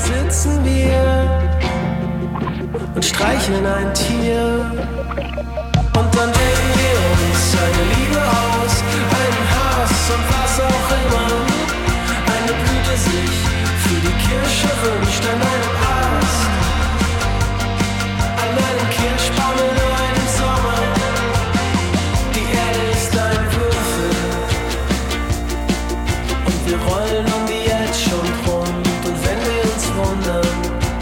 sitzen wir und streicheln ein Tier. Und dann denken wir uns eine Liebe aus, einen Hass und was auch immer. Eine Blüte sich für die Kirsche wünscht an einem Ast, an einem Kirschbaum in einem Sommer. Die Erde ist ein Würfel und wir rollen um die jetzt schon rund. Und wenn wir uns wundern,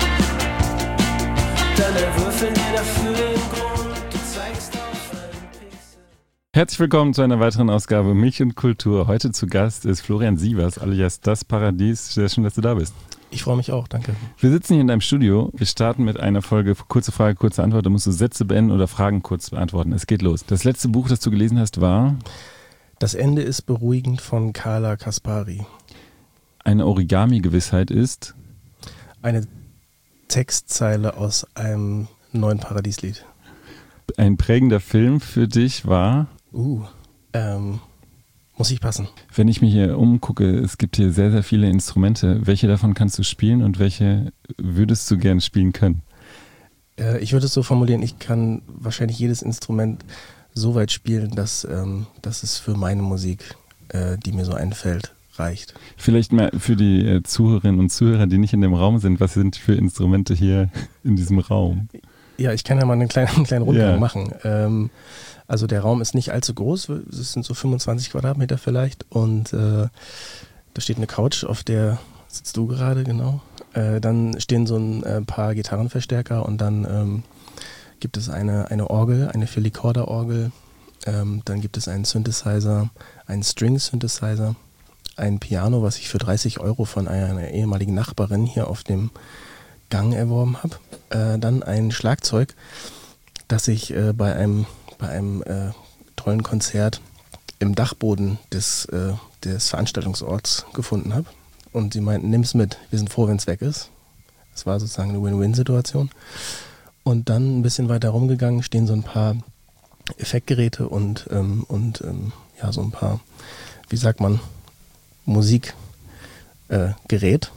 dann erwürfeln wir dafür den Grund. Du zeigst auf einen Pixel. Herzlich willkommen zu einer weiteren Ausgabe Milch und Kultur. Heute zu Gast ist Florian Sievers, alias Das Paradies. Sehr schön, dass du da bist. Ich freue mich auch, danke. Wir sitzen hier in deinem Studio. Wir starten mit einer Folge kurze Frage, kurze Antwort. Da musst du Sätze beenden oder Fragen kurz beantworten. Es geht los. Das letzte Buch, das du gelesen hast, war? Das Ende ist beruhigend von Carla Kaspari. Eine Origami-Gewissheit ist? Eine Textzeile aus einem neuen Paradieslied. Ein prägender Film für dich war? Muss ich passen. Wenn ich mich hier umgucke, es gibt hier sehr, sehr viele Instrumente. Welche davon kannst du spielen und welche würdest du gerne spielen können? Ich würde es so formulieren, ich kann wahrscheinlich jedes Instrument so weit spielen, dass es für meine Musik, die mir so einfällt, reicht. Vielleicht mal für die Zuhörerinnen und Zuhörer, die nicht in dem Raum sind, was sind für Instrumente hier in diesem Raum? Ja, ich kann ja mal einen kleinen Rundgang machen. Also der Raum ist nicht allzu groß, es sind so 25 Quadratmeter vielleicht und da steht eine Couch, auf der sitzt du gerade, genau. Dann stehen so ein paar Gitarrenverstärker und dann gibt es eine Orgel, eine Filicorda-Orgel, dann gibt es einen Synthesizer, einen String-Synthesizer, ein Piano, was ich für 30 € von einer ehemaligen Nachbarin hier auf dem Gang erworben habe, dann ein Schlagzeug, das ich bei einem tollen Konzert im Dachboden des Veranstaltungsorts gefunden habe. Und sie meinten, nimm's mit, wir sind froh, wenn es weg ist. Das war sozusagen eine Win-Win-Situation. Und dann ein bisschen weiter rumgegangen stehen so ein paar Effektgeräte und so ein paar, wie sagt man, Musikgerät,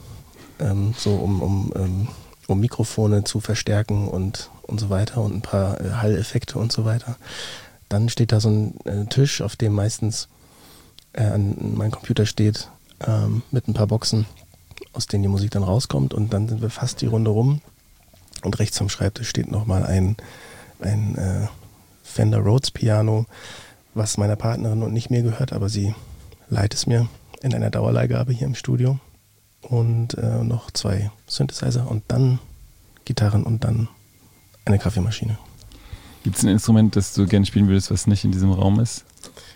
um Mikrofone zu verstärken und so weiter und ein paar Halleffekte und so weiter. Dann steht da so ein Tisch, auf dem meistens mein Computer steht, mit ein paar Boxen, aus denen die Musik dann rauskommt, und dann sind wir fast die Runde rum und rechts am Schreibtisch steht nochmal ein Fender Rhodes Piano, was meiner Partnerin und nicht mir gehört, aber sie leiht es mir in einer Dauerleihgabe hier im Studio, und noch 2 Synthesizer und dann Gitarren und dann eine Kaffeemaschine. Gibt es ein Instrument, das du gerne spielen würdest, was nicht in diesem Raum ist?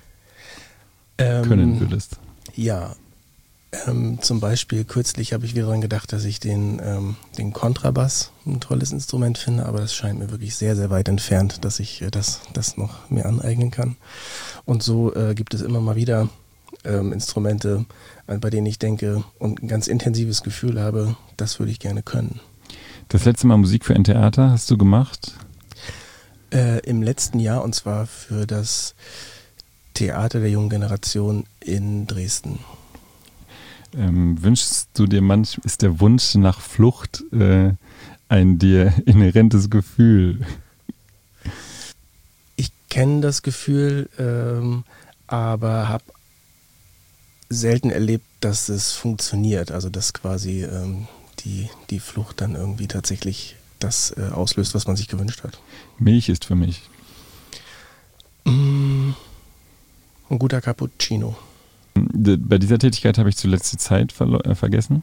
Können würdest? Ja. Zum Beispiel kürzlich habe ich wieder daran gedacht, dass ich den Kontrabass ein tolles Instrument finde, aber das scheint mir wirklich sehr, sehr weit entfernt, dass ich das noch mir aneignen kann. Und so gibt es immer mal wieder Instrumente, bei denen ich denke und ein ganz intensives Gefühl habe, das würde ich gerne können. Das letzte Mal Musik für ein Theater hast du gemacht? Im letzten Jahr, und zwar für das Theater der jungen Generation in Dresden. Wünschst du dir ist der Wunsch nach Flucht ein dir inhärentes Gefühl? Ich kenne das Gefühl, aber habe selten erlebt, dass es funktioniert. Also dass quasi die Flucht dann irgendwie tatsächlich das auslöst, was man sich gewünscht hat. Milch ist für mich ein guter Cappuccino. Bei dieser Tätigkeit habe ich zuletzt die Zeit vergessen?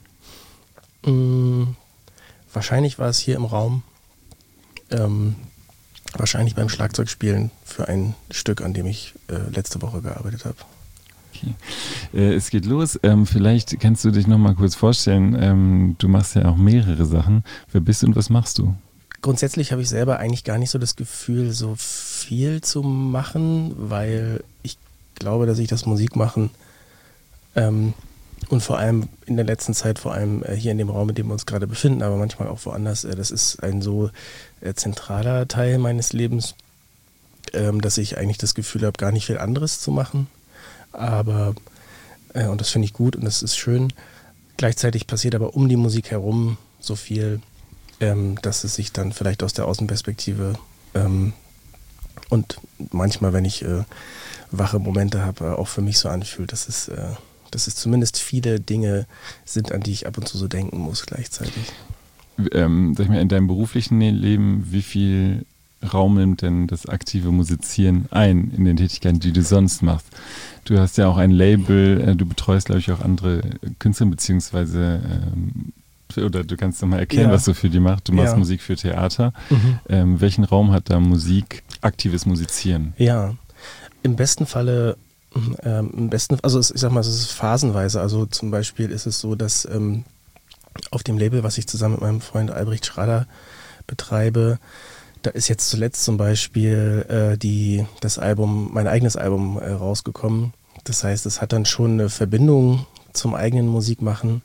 Wahrscheinlich war es hier im Raum, wahrscheinlich beim Schlagzeugspielen für ein Stück, an dem ich letzte Woche gearbeitet habe. Okay. Es geht los. Vielleicht kannst du dich noch mal kurz vorstellen. Du machst ja auch mehrere Sachen. Wer bist du und was machst du? Grundsätzlich habe ich selber eigentlich gar nicht so das Gefühl, so viel zu machen, weil ich glaube, dass ich das Musikmachen und vor allem in der letzten Zeit, vor allem hier in dem Raum, in dem wir uns gerade befinden, aber manchmal auch woanders, das ist ein so zentraler Teil meines Lebens, dass ich eigentlich das Gefühl habe, gar nicht viel anderes zu machen. Aber, und das finde ich gut und das ist schön, Gleichzeitig passiert aber um die Musik herum so viel, dass es sich dann vielleicht aus der Außenperspektive und manchmal, wenn ich wache Momente habe, auch für mich so anfühlt, dass es zumindest viele Dinge sind, an die ich ab und zu so denken muss gleichzeitig. Sag ich mal, in deinem beruflichen Leben, wie viel Raum nimmt denn das aktive Musizieren ein in den Tätigkeiten, die du sonst machst? Du hast ja auch ein Label, du betreust, glaube ich, auch andere Künstler, beziehungsweise oder du kannst doch mal erklären, was du für die machst. Du machst Musik für Theater. Welchen Raum hat da Musik, aktives Musizieren? Ja, im besten Falle, also ich sag mal, es ist phasenweise. Also zum Beispiel ist es so, dass auf dem Label, was ich zusammen mit meinem Freund Albrecht Schrader betreibe, da ist jetzt zuletzt zum Beispiel mein eigenes Album rausgekommen. Das heißt, es hat dann schon eine Verbindung zum eigenen Musikmachen.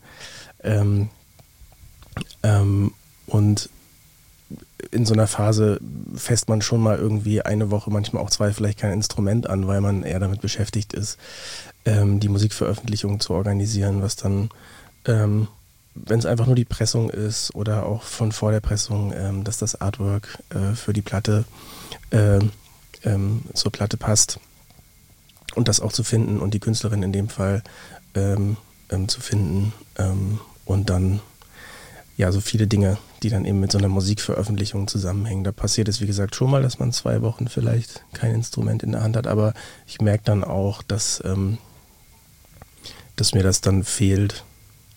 Und in so einer Phase fässt man schon mal irgendwie eine Woche, manchmal auch 2, vielleicht kein Instrument an, weil man eher damit beschäftigt ist, die Musikveröffentlichung zu organisieren, was dann, wenn es einfach nur die Pressung ist oder auch von vor der Pressung, dass das Artwork für die Platte zur Platte passt und das auch zu finden und die Künstlerin in dem Fall zu finden und dann ja, so viele Dinge, die dann eben mit so einer Musikveröffentlichung zusammenhängen. Da passiert es, wie gesagt, schon mal, dass man 2 Wochen vielleicht kein Instrument in der Hand hat, aber ich merke dann auch, dass mir das dann fehlt.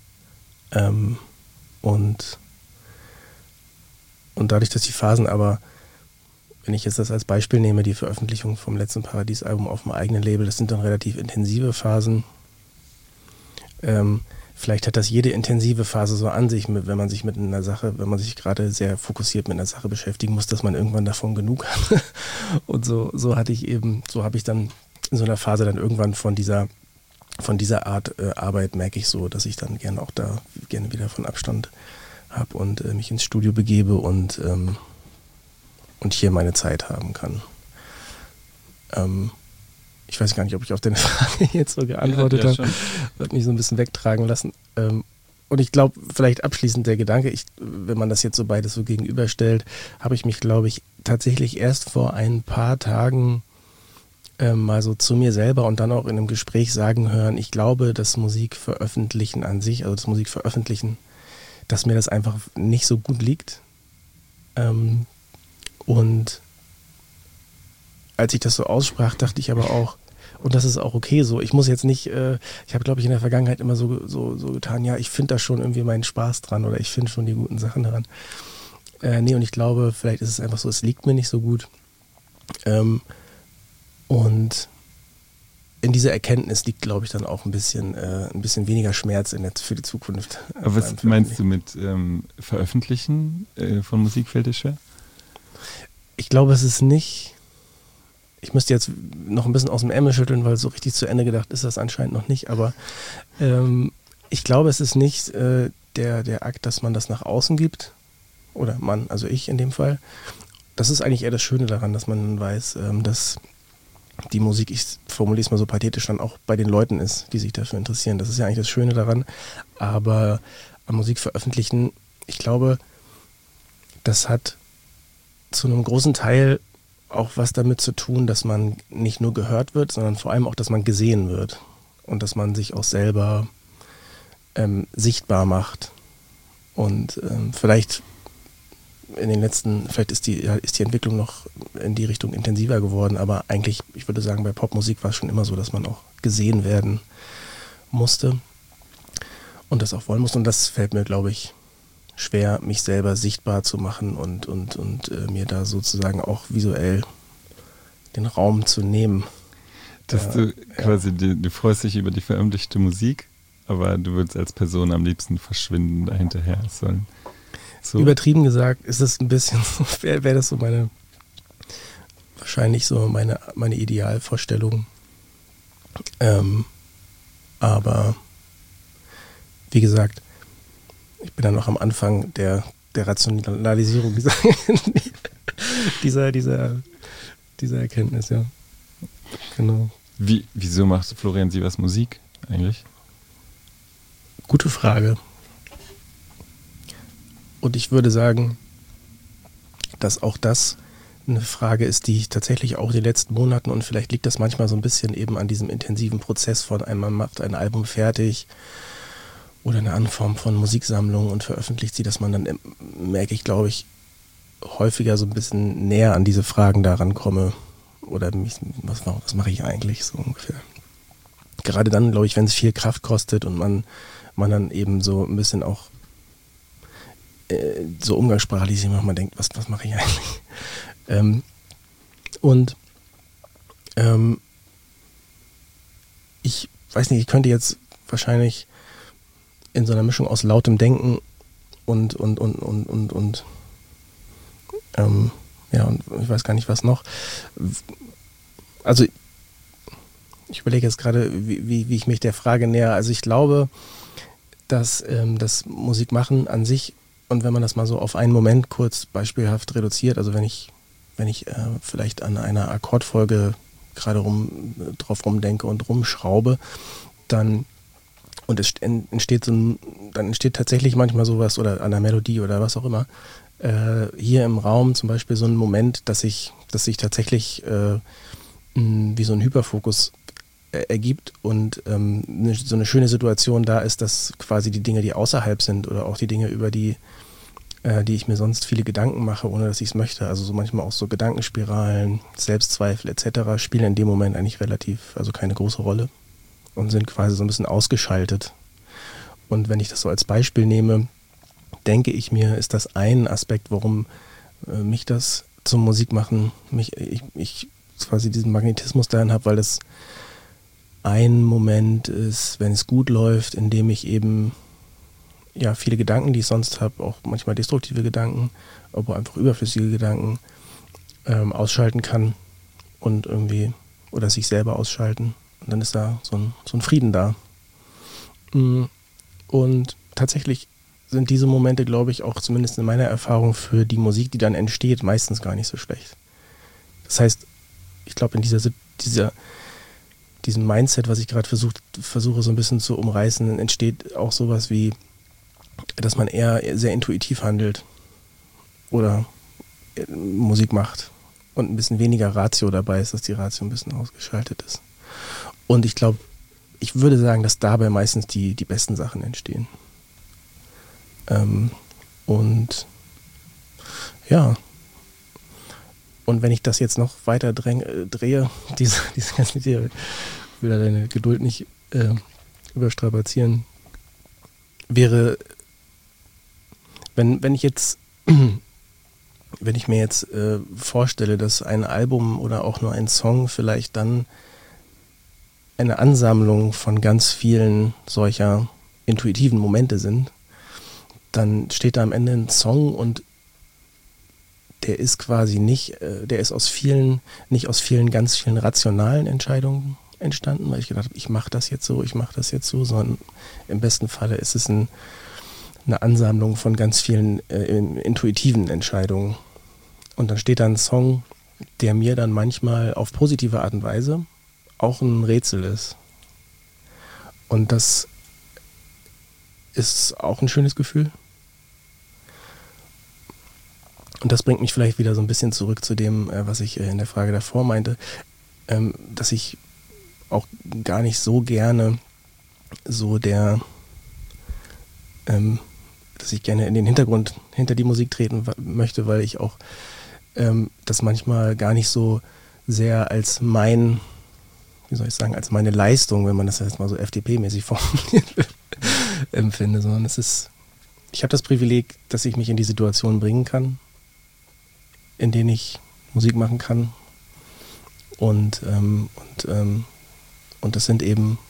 Und dadurch, dass die Phasen aber, wenn ich jetzt das als Beispiel nehme, die Veröffentlichung vom letzten Paradies-Album auf dem eigenen Label, das sind dann relativ intensive Phasen. Vielleicht hat das jede intensive Phase so an sich, wenn man sich mit einer Sache, wenn man sich gerade sehr fokussiert mit einer Sache beschäftigen muss, dass man irgendwann davon genug hat. Und so habe ich dann in so einer Phase dann irgendwann von dieser Art Arbeit merke ich so, dass ich dann gerne wieder von Abstand habe und mich ins Studio begebe und hier meine Zeit haben kann. Ich weiß gar nicht, ob ich auf deine Frage jetzt so geantwortet habe. Wird mich so ein bisschen wegtragen lassen. Und ich glaube, vielleicht abschließend der Gedanke, wenn man das jetzt so beides so gegenüberstellt, habe ich mich, glaube ich, tatsächlich erst vor ein paar Tagen mal so zu mir selber und dann auch in einem Gespräch sagen hören, ich glaube, das Musikveröffentlichen an sich, also das Musikveröffentlichen, dass mir das einfach nicht so gut liegt. Und als ich das so aussprach, dachte ich aber auch, und das ist auch okay so, ich muss jetzt nicht, ich habe, glaube ich, in der Vergangenheit immer so getan, ja, ich finde da schon irgendwie meinen Spaß dran oder ich finde schon die guten Sachen daran. Nee, und ich glaube, vielleicht ist es einfach so, es liegt mir nicht so gut. Und in dieser Erkenntnis liegt, glaube ich, dann auch ein bisschen weniger Schmerz für die Zukunft. Aber was meinst du mit Veröffentlichen von Musik, fällt dir schwer? Ich glaube, es ist nicht... Ich müsste jetzt noch ein bisschen aus dem Ärmel schütteln, weil so richtig zu Ende gedacht ist das anscheinend noch nicht. Aber ich glaube, es ist nicht der Akt, dass man das nach außen gibt. Oder man, also ich in dem Fall. Das ist eigentlich eher das Schöne daran, dass man weiß, dass die Musik, ich formuliere es mal so pathetisch, dann auch bei den Leuten ist, die sich dafür interessieren. Das ist ja eigentlich das Schöne daran. Aber am Musik veröffentlichen, ich glaube, das hat zu einem großen Teil auch was damit zu tun, dass man nicht nur gehört wird, sondern vor allem auch, dass man gesehen wird und dass man sich auch selber sichtbar macht. Und vielleicht ist die Entwicklung noch in die Richtung intensiver geworden, aber eigentlich, ich würde sagen, bei Popmusik war es schon immer so, dass man auch gesehen werden musste und das auch wollen musste. Und das fällt mir, glaube ich, schwer, mich selber sichtbar zu machen und mir da sozusagen auch visuell den Raum zu nehmen. Dass du quasi, du freust dich über die veröffentlichte Musik, aber du würdest als Person am liebsten verschwinden dahinterher sollen. So. Übertrieben gesagt ist es ein bisschen so, wäre das so wahrscheinlich so meine Idealvorstellung. Aber wie gesagt, ich bin dann noch am Anfang der Rationalisierung dieser Erkenntnis, ja. Genau. Wieso macht Florian Sievers Musik eigentlich? Gute Frage. Und ich würde sagen, dass auch das eine Frage ist, die ich tatsächlich auch in den letzten Monaten, und vielleicht liegt das manchmal so ein bisschen eben an diesem intensiven Prozess von man macht ein Album fertig oder eine andere Form von Musiksammlung und veröffentlicht sie, dass man dann, merke ich, glaube ich, häufiger so ein bisschen näher an diese Fragen daran komme. Oder was mache ich eigentlich so ungefähr. Gerade dann, glaube ich, wenn es viel Kraft kostet und man dann eben so ein bisschen auch so umgangssprachlich sich manchmal denkt, was mache ich eigentlich? Ich weiß nicht, ich könnte jetzt wahrscheinlich in so einer Mischung aus lautem Denken und ich weiß gar nicht, was noch. Also ich überlege jetzt gerade, wie ich mich der Frage näher. Also ich glaube, dass das Musikmachen an sich, und wenn man das mal so auf einen Moment kurz beispielhaft reduziert, also wenn ich vielleicht an einer Akkordfolge gerade drauf rumdenke und rumschraube, dann entsteht tatsächlich manchmal sowas, oder an der Melodie oder was auch immer, hier im Raum zum Beispiel so ein Moment, dass sich tatsächlich wie so ein Hyperfokus ergibt und so eine schöne Situation da ist, dass quasi die Dinge, die außerhalb sind, oder auch die Dinge, über die ich mir sonst viele Gedanken mache, ohne dass ich es möchte, also so manchmal auch so Gedankenspiralen, Selbstzweifel etc., spielen in dem Moment eigentlich also keine große Rolle und sind quasi so ein bisschen ausgeschaltet. Und wenn ich das so als Beispiel nehme, denke ich mir, ist das ein Aspekt, warum mich das zum Musikmachen, ich quasi diesen Magnetismus darin habe, weil das ein Moment ist, wenn es gut läuft, in dem ich eben viele Gedanken, die ich sonst habe, auch manchmal destruktive Gedanken, aber einfach überflüssige Gedanken ausschalten kann und irgendwie, oder sich selber ausschalten. Und dann ist da so ein Frieden da. Und tatsächlich sind diese Momente, glaube ich, auch zumindest in meiner Erfahrung für die Musik, die dann entsteht, meistens gar nicht so schlecht. Das heißt, ich glaube, in diesem Mindset, was ich gerade versuche so ein bisschen zu umreißen, entsteht auch sowas wie, dass man eher sehr intuitiv handelt oder Musik macht und ein bisschen weniger Ratio dabei ist, dass die Ratio ein bisschen ausgeschaltet ist. Und ich glaube, ich würde sagen, dass dabei meistens die besten Sachen entstehen. Und wenn ich das jetzt noch weiter drehe, diese ganze Idee, ich will da deine Geduld nicht überstrapazieren, wäre, wenn ich mir jetzt vorstelle, dass ein Album oder auch nur ein Song vielleicht dann eine Ansammlung von ganz vielen solcher intuitiven Momente sind, dann steht da am Ende ein Song und der ist quasi nicht aus vielen ganz vielen rationalen Entscheidungen entstanden, weil ich gedacht habe, ich mache das jetzt so, sondern im besten Falle ist es eine Ansammlung von ganz vielen intuitiven Entscheidungen. Und dann steht da ein Song, der mir dann manchmal auf positive Art und Weise auch ein Rätsel ist. Und das ist auch ein schönes Gefühl. Und das bringt mich vielleicht wieder so ein bisschen zurück zu dem, was ich in der Frage davor meinte, dass ich auch gar nicht so gerne dass ich gerne in den Hintergrund hinter die Musik treten möchte, weil ich auch das manchmal gar nicht so sehr als als meine Leistung, wenn man das jetzt mal so FDP-mäßig formuliert empfinde, sondern ich habe das Privileg, dass ich mich in die Situation bringen kann, in denen ich Musik machen kann. Und das sind eben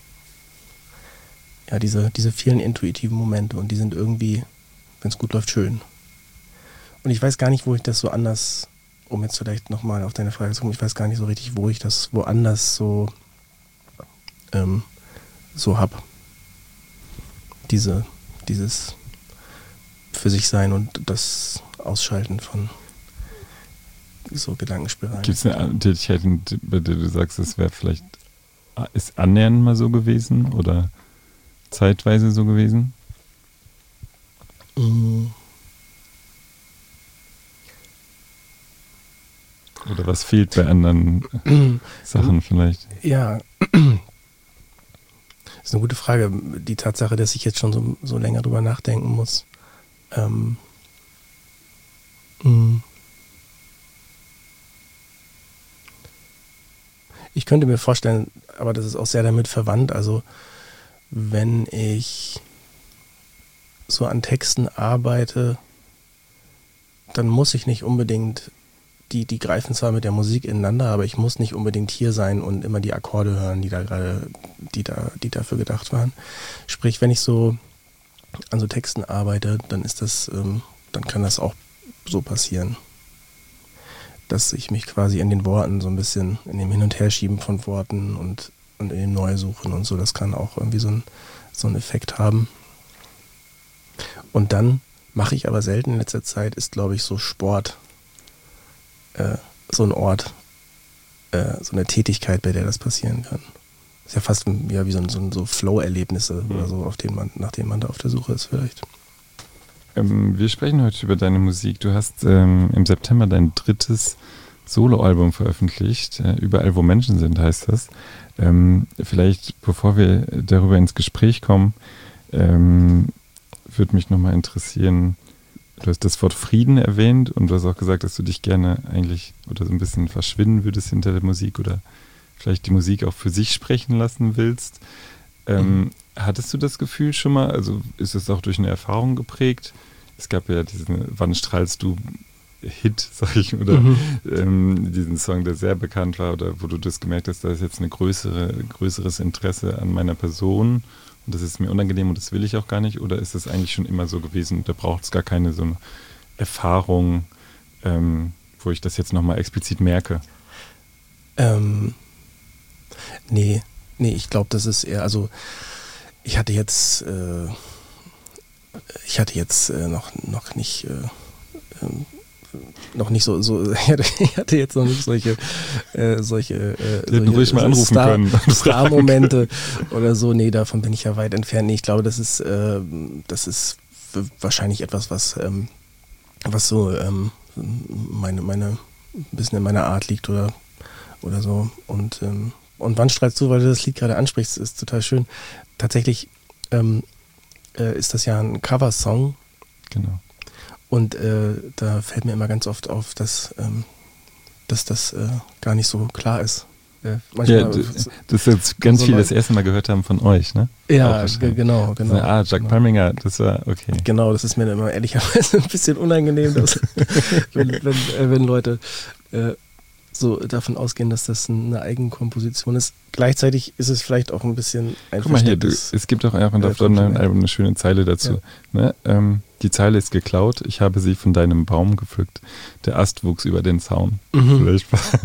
diese vielen intuitiven Momente, und die sind irgendwie, wenn es gut läuft, schön. Und ich weiß gar nicht, wo ich das so anders, um jetzt vielleicht nochmal auf deine Frage zu kommen, ich weiß gar nicht so richtig, wo ich das woanders so hab. Dieses für sich sein und das Ausschalten von so Gedankenspiralen. Gibt es eine Tätigkeit, bei der du sagst, es wäre vielleicht, ist annähernd mal so gewesen? Oder zeitweise so gewesen? Oder was fehlt bei anderen Sachen vielleicht? Ja, ist eine gute Frage. Die Tatsache, dass ich jetzt schon so länger drüber nachdenken muss. Ich könnte mir vorstellen, aber das ist auch sehr damit verwandt, also wenn ich so an Texten arbeite, dann muss ich nicht unbedingt, die greifen zwar mit der Musik ineinander, aber ich muss nicht unbedingt hier sein und immer die Akkorde hören, die dafür gedacht waren. Sprich, wenn ich so an so Texten arbeite, dann ist das, dann kann das auch so passieren, dass ich mich quasi in den Worten so ein bisschen, in dem Hin- und Herschieben von Worten und in dem Neusuchen und so, das kann auch irgendwie so einen Effekt haben. Und dann mache ich aber selten in letzter Zeit, ist glaube ich so Sport, so ein Ort, so eine Tätigkeit, bei der das passieren kann. Ist ja fast wie so Flow-Erlebnisse oder so, nach denen man da auf der Suche ist vielleicht. Wir sprechen heute über deine Musik. Du hast im September dein 3. Soloalbum veröffentlicht. Überall, wo Menschen sind, heißt das. Vielleicht, bevor wir darüber ins Gespräch kommen, würde mich nochmal interessieren, du hast das Wort Frieden erwähnt und du hast auch gesagt, dass du dich gerne eigentlich oder so ein bisschen verschwinden würdest hinter der Musik oder vielleicht die Musik auch für sich sprechen lassen willst. Hattest du das Gefühl schon mal, also ist es auch durch eine Erfahrung geprägt? Es gab ja diesen Wann strahlst du Hit, sag ich, oder diesen Song, der sehr bekannt war oder wo du das gemerkt hast, da ist jetzt ein größeres Interesse an meiner Person und das ist mir unangenehm und das will ich auch gar nicht, oder ist es eigentlich schon immer so gewesen, da braucht es gar keine so eine Erfahrung, wo ich das jetzt nochmal explizit merke? Nee, ich glaube, das ist eher, also ich hatte jetzt noch nicht so ich hatte jetzt noch nicht solche ruhig mal anrufen können. Star-Momente oder so. Nee, davon bin ich ja weit entfernt. Nee, ich glaube, das ist wahrscheinlich etwas, was so ein bisschen in meiner Art liegt oder so. Und Wann strahlst du, weil du das Lied gerade ansprichst, ist total schön. Tatsächlich ist das ja ein Coversong. Genau. Und da fällt mir immer ganz oft auf, dass das gar nicht so klar ist. Manchmal, das jetzt ganz so viel das erste Mal gehört haben von euch, ne? Ja, genau. Jack Palminger, das war okay. Genau, das ist mir immer ehrlicherweise ein bisschen unangenehm, dass, wenn Leute so davon ausgehen, dass das eine Eigenkomposition ist. Gleichzeitig ist es vielleicht auch ein bisschen ein Guck mal hier, es gibt auch einfach auf deinem neuen Album eine schöne Zeile dazu. Ja. Ne? Die Zeile ist geklaut, ich habe sie von deinem Baum gepflückt. Der Ast wuchs über den Zaun. Vielleicht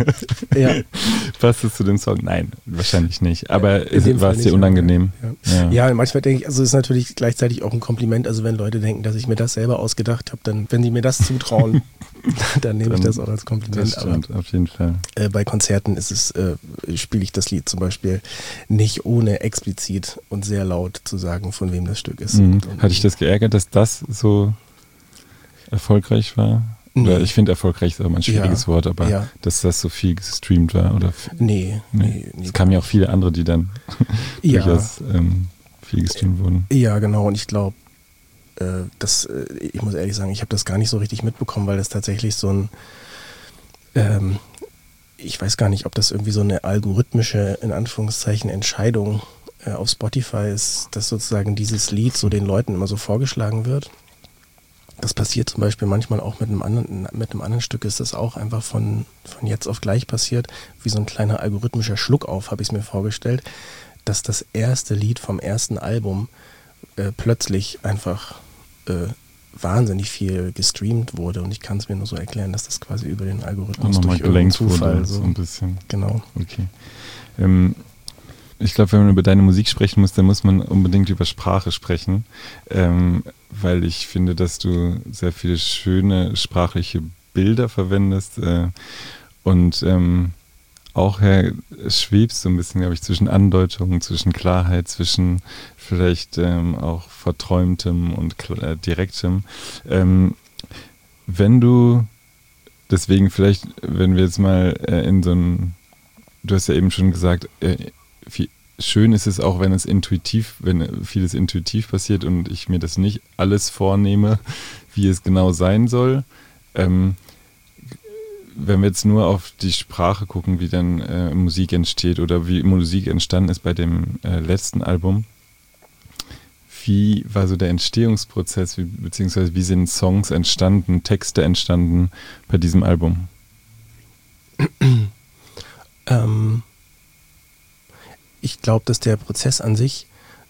passt es zu dem Song? Nein, wahrscheinlich nicht. Aber war es dir unangenehm? Ja, manchmal denke ich, also es ist natürlich gleichzeitig auch ein Kompliment, also wenn Leute denken, dass ich mir das selber ausgedacht habe, dann, wenn die mir das zutrauen, dann nehme ich das auch als Kompliment. Das stimmt, aber auf jeden Fall. Bei Konzerten spiele ich das Lied zum Beispiel nicht ohne explizit und sehr laut zu sagen, von wem das Stück ist. Hat dich das geärgert, dass das so erfolgreich war? Nee. Oder ich finde, erfolgreich ist auch mal ein schwieriges Wort, aber dass das so viel gestreamt war? Oder Nee. Es kamen ja auch viele andere, die dann durchaus viel gestreamt wurden. Ja, genau. Und ich glaube, ich muss ehrlich sagen, ich habe das gar nicht so richtig mitbekommen, weil das tatsächlich so ein ich weiß gar nicht, ob das irgendwie so eine algorithmische, in Anführungszeichen, Entscheidung auf Spotify ist, dass sozusagen dieses Lied so den Leuten immer so vorgeschlagen wird. Das passiert zum Beispiel manchmal auch mit einem anderen Stück, ist das auch einfach von jetzt auf gleich passiert, wie so ein kleiner algorithmischer Schluckauf, habe ich es mir vorgestellt, dass das erste Lied vom ersten Album plötzlich einfach wahnsinnig viel gestreamt wurde und ich kann es mir nur so erklären, dass das quasi über den Algorithmus durch irgendeinen Zufall wurde, so ein bisschen. Genau. Okay. Ich glaube, wenn man über deine Musik sprechen muss, dann muss man unbedingt über Sprache sprechen, weil ich finde, dass du sehr viele schöne sprachliche Bilder verwendest und auch schwebst so ein bisschen, glaube ich, zwischen Andeutungen, zwischen Klarheit, zwischen vielleicht auch Verträumtem und Direktem. Wenn du, deswegen vielleicht, wenn wir jetzt mal in so ein, du hast ja eben schon gesagt, schön ist es auch, wenn vieles intuitiv passiert und ich mir das nicht alles vornehme, wie es genau sein soll. Wenn wir jetzt nur auf die Sprache gucken, wie dann Musik entsteht oder wie Musik entstanden ist bei dem letzten Album, wie war so der Entstehungsprozess, beziehungsweise wie sind Songs entstanden, Texte entstanden bei diesem Album? Ich glaube, dass der Prozess an sich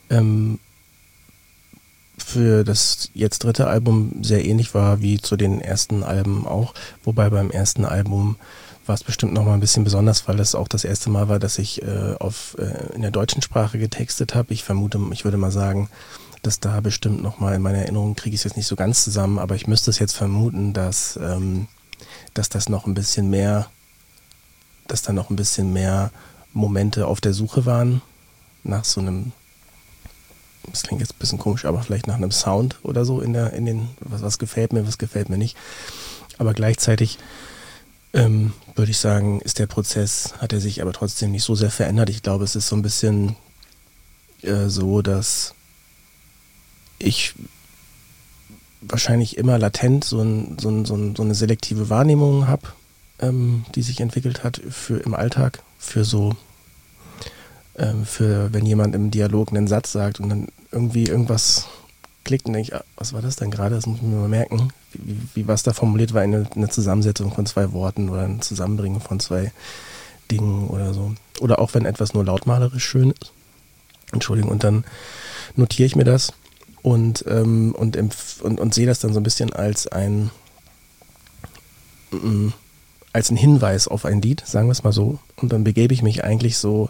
für das jetzt dritte Album sehr ähnlich war wie zu den ersten Alben auch, wobei beim ersten Album war es bestimmt noch mal ein bisschen besonders, weil es auch das erste Mal war, dass ich in der deutschen Sprache getextet habe. Ich würde mal sagen, dass da bestimmt noch mal in meiner Erinnerung, kriege ich es jetzt nicht so ganz zusammen, aber ich müsste es jetzt vermuten, dass das noch ein bisschen mehr, dass da noch ein bisschen mehr Momente auf der Suche waren nach so einem, das klingt jetzt ein bisschen komisch, aber vielleicht nach einem Sound oder so in den, was gefällt mir, was gefällt mir nicht. Aber gleichzeitig würde ich sagen, hat er sich aber trotzdem nicht so sehr verändert. Ich glaube, es ist so ein bisschen so, dass ich wahrscheinlich immer latent so eine selektive Wahrnehmung habe, die sich entwickelt hat im Alltag, für wenn jemand im Dialog einen Satz sagt und dann irgendwie irgendwas klickt und denke ich, was war das denn gerade? Das muss ich mir mal merken, wie was da formuliert war, eine Zusammensetzung von 2 Worten oder ein Zusammenbringen von 2 Dingen oder so. Oder auch wenn etwas nur lautmalerisch schön ist. Entschuldigung, und dann notiere ich mir das und sehe das dann so ein bisschen als ein Hinweis auf ein Lied, sagen wir es mal so. Und dann begebe ich mich eigentlich so,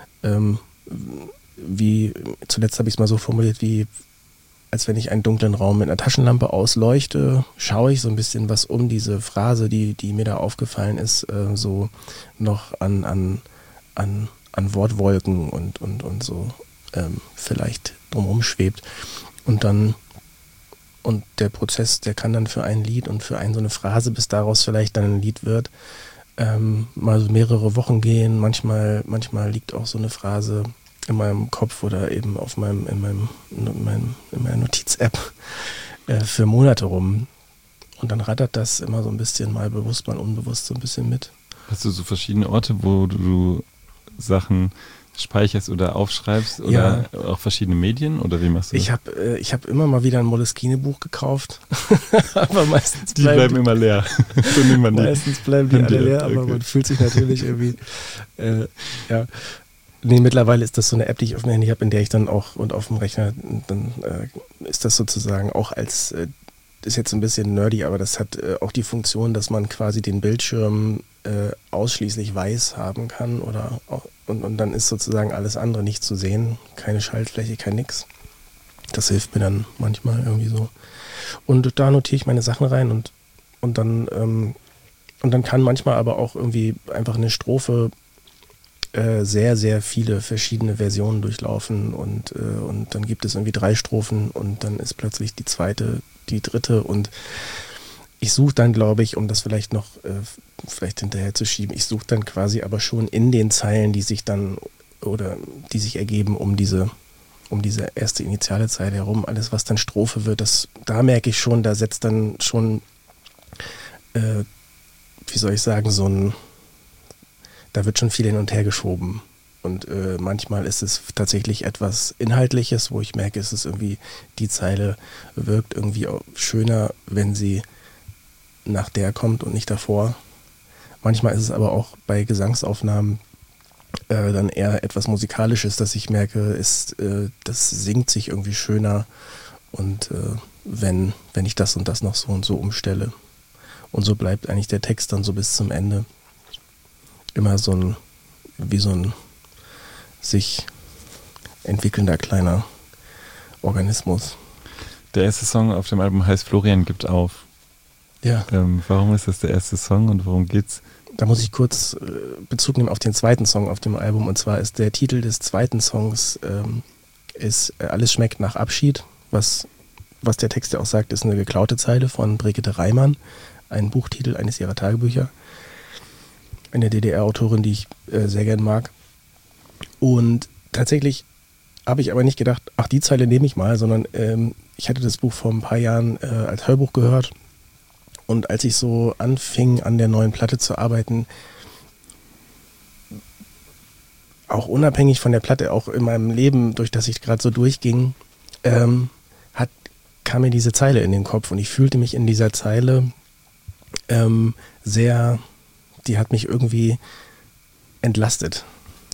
wie, zuletzt habe ich es mal so formuliert, wie als wenn ich einen dunklen Raum mit einer Taschenlampe ausleuchte, schaue ich so ein bisschen, was um diese Phrase, die mir da aufgefallen ist, so noch an Wortwolken und so vielleicht drumherum schwebt. Und der Prozess, der kann dann für ein Lied und für so eine Phrase, bis daraus vielleicht dann ein Lied wird, mal so mehrere Wochen gehen. Manchmal liegt auch so eine Phrase in meinem Kopf oder eben in meiner Notiz-App für Monate rum. Und dann rattert das immer so ein bisschen, mal bewusst, mal unbewusst so ein bisschen mit. Hast du so verschiedene Orte, wo du Sachen speicherst oder aufschreibst oder auch verschiedene Medien oder wie machst du das? Ich hab immer mal wieder ein Moleskine-Buch gekauft, aber meistens die bleiben immer leer. So nimmt man meistens bleiben die alle leer, aber man fühlt sich natürlich irgendwie Nee, mittlerweile ist das so eine App, die ich auf dem Handy habe, in der ich dann auch und auf dem Rechner, dann ist das sozusagen auch als, ist jetzt ein bisschen nerdy, aber das hat auch die Funktion, dass man quasi den Bildschirm ausschließlich weiß haben kann und dann ist sozusagen alles andere nicht zu sehen, keine Schaltfläche, kein nix. Das hilft mir dann manchmal irgendwie so. Und da notiere ich meine Sachen rein und dann kann manchmal aber auch irgendwie einfach eine Strophe sehr, sehr viele verschiedene Versionen durchlaufen und dann gibt es irgendwie 3 Strophen und dann ist plötzlich die zweite, die dritte und ich suche dann, glaube ich, um das vielleicht noch vielleicht hinterher zu schieben, ich suche dann quasi aber schon in den Zeilen, die sich dann oder die sich ergeben um diese erste initiale Zeile herum, alles was dann Strophe wird, da merke ich schon, da setzt dann schon wie soll ich sagen, da wird schon viel hin und her geschoben und manchmal ist es tatsächlich etwas Inhaltliches, wo ich merke, es ist irgendwie, die Zeile wirkt irgendwie auch schöner, wenn sie nach der kommt und nicht davor. Manchmal ist es aber auch bei Gesangsaufnahmen dann eher etwas Musikalisches, dass ich merke, das singt sich irgendwie schöner und wenn ich das und das noch so und so umstelle. Und so bleibt eigentlich der Text dann so bis zum Ende immer wie so ein sich entwickelnder kleiner Organismus. Der erste Song auf dem Album heißt Florian gibt auf. Ja. Warum ist das der erste Song und worum geht's? Da muss ich kurz Bezug nehmen auf den zweiten Song auf dem Album. Und zwar ist der Titel des zweiten Songs ist Alles schmeckt nach Abschied. Was der Text ja auch sagt, ist eine geklaute Zeile von Brigitte Reimann. Ein Buchtitel eines ihrer Tagebücher. Eine DDR-Autorin, die ich sehr gern mag. Und tatsächlich habe ich aber nicht gedacht, ach, die Zeile nehme ich mal, sondern ich hatte das Buch vor ein paar Jahren als Hörbuch gehört. Und als ich so anfing, an der neuen Platte zu arbeiten, auch unabhängig von der Platte, auch in meinem Leben, durch das ich gerade so durchging, kam mir diese Zeile in den Kopf. Und ich fühlte mich in dieser Zeile die hat mich irgendwie entlastet.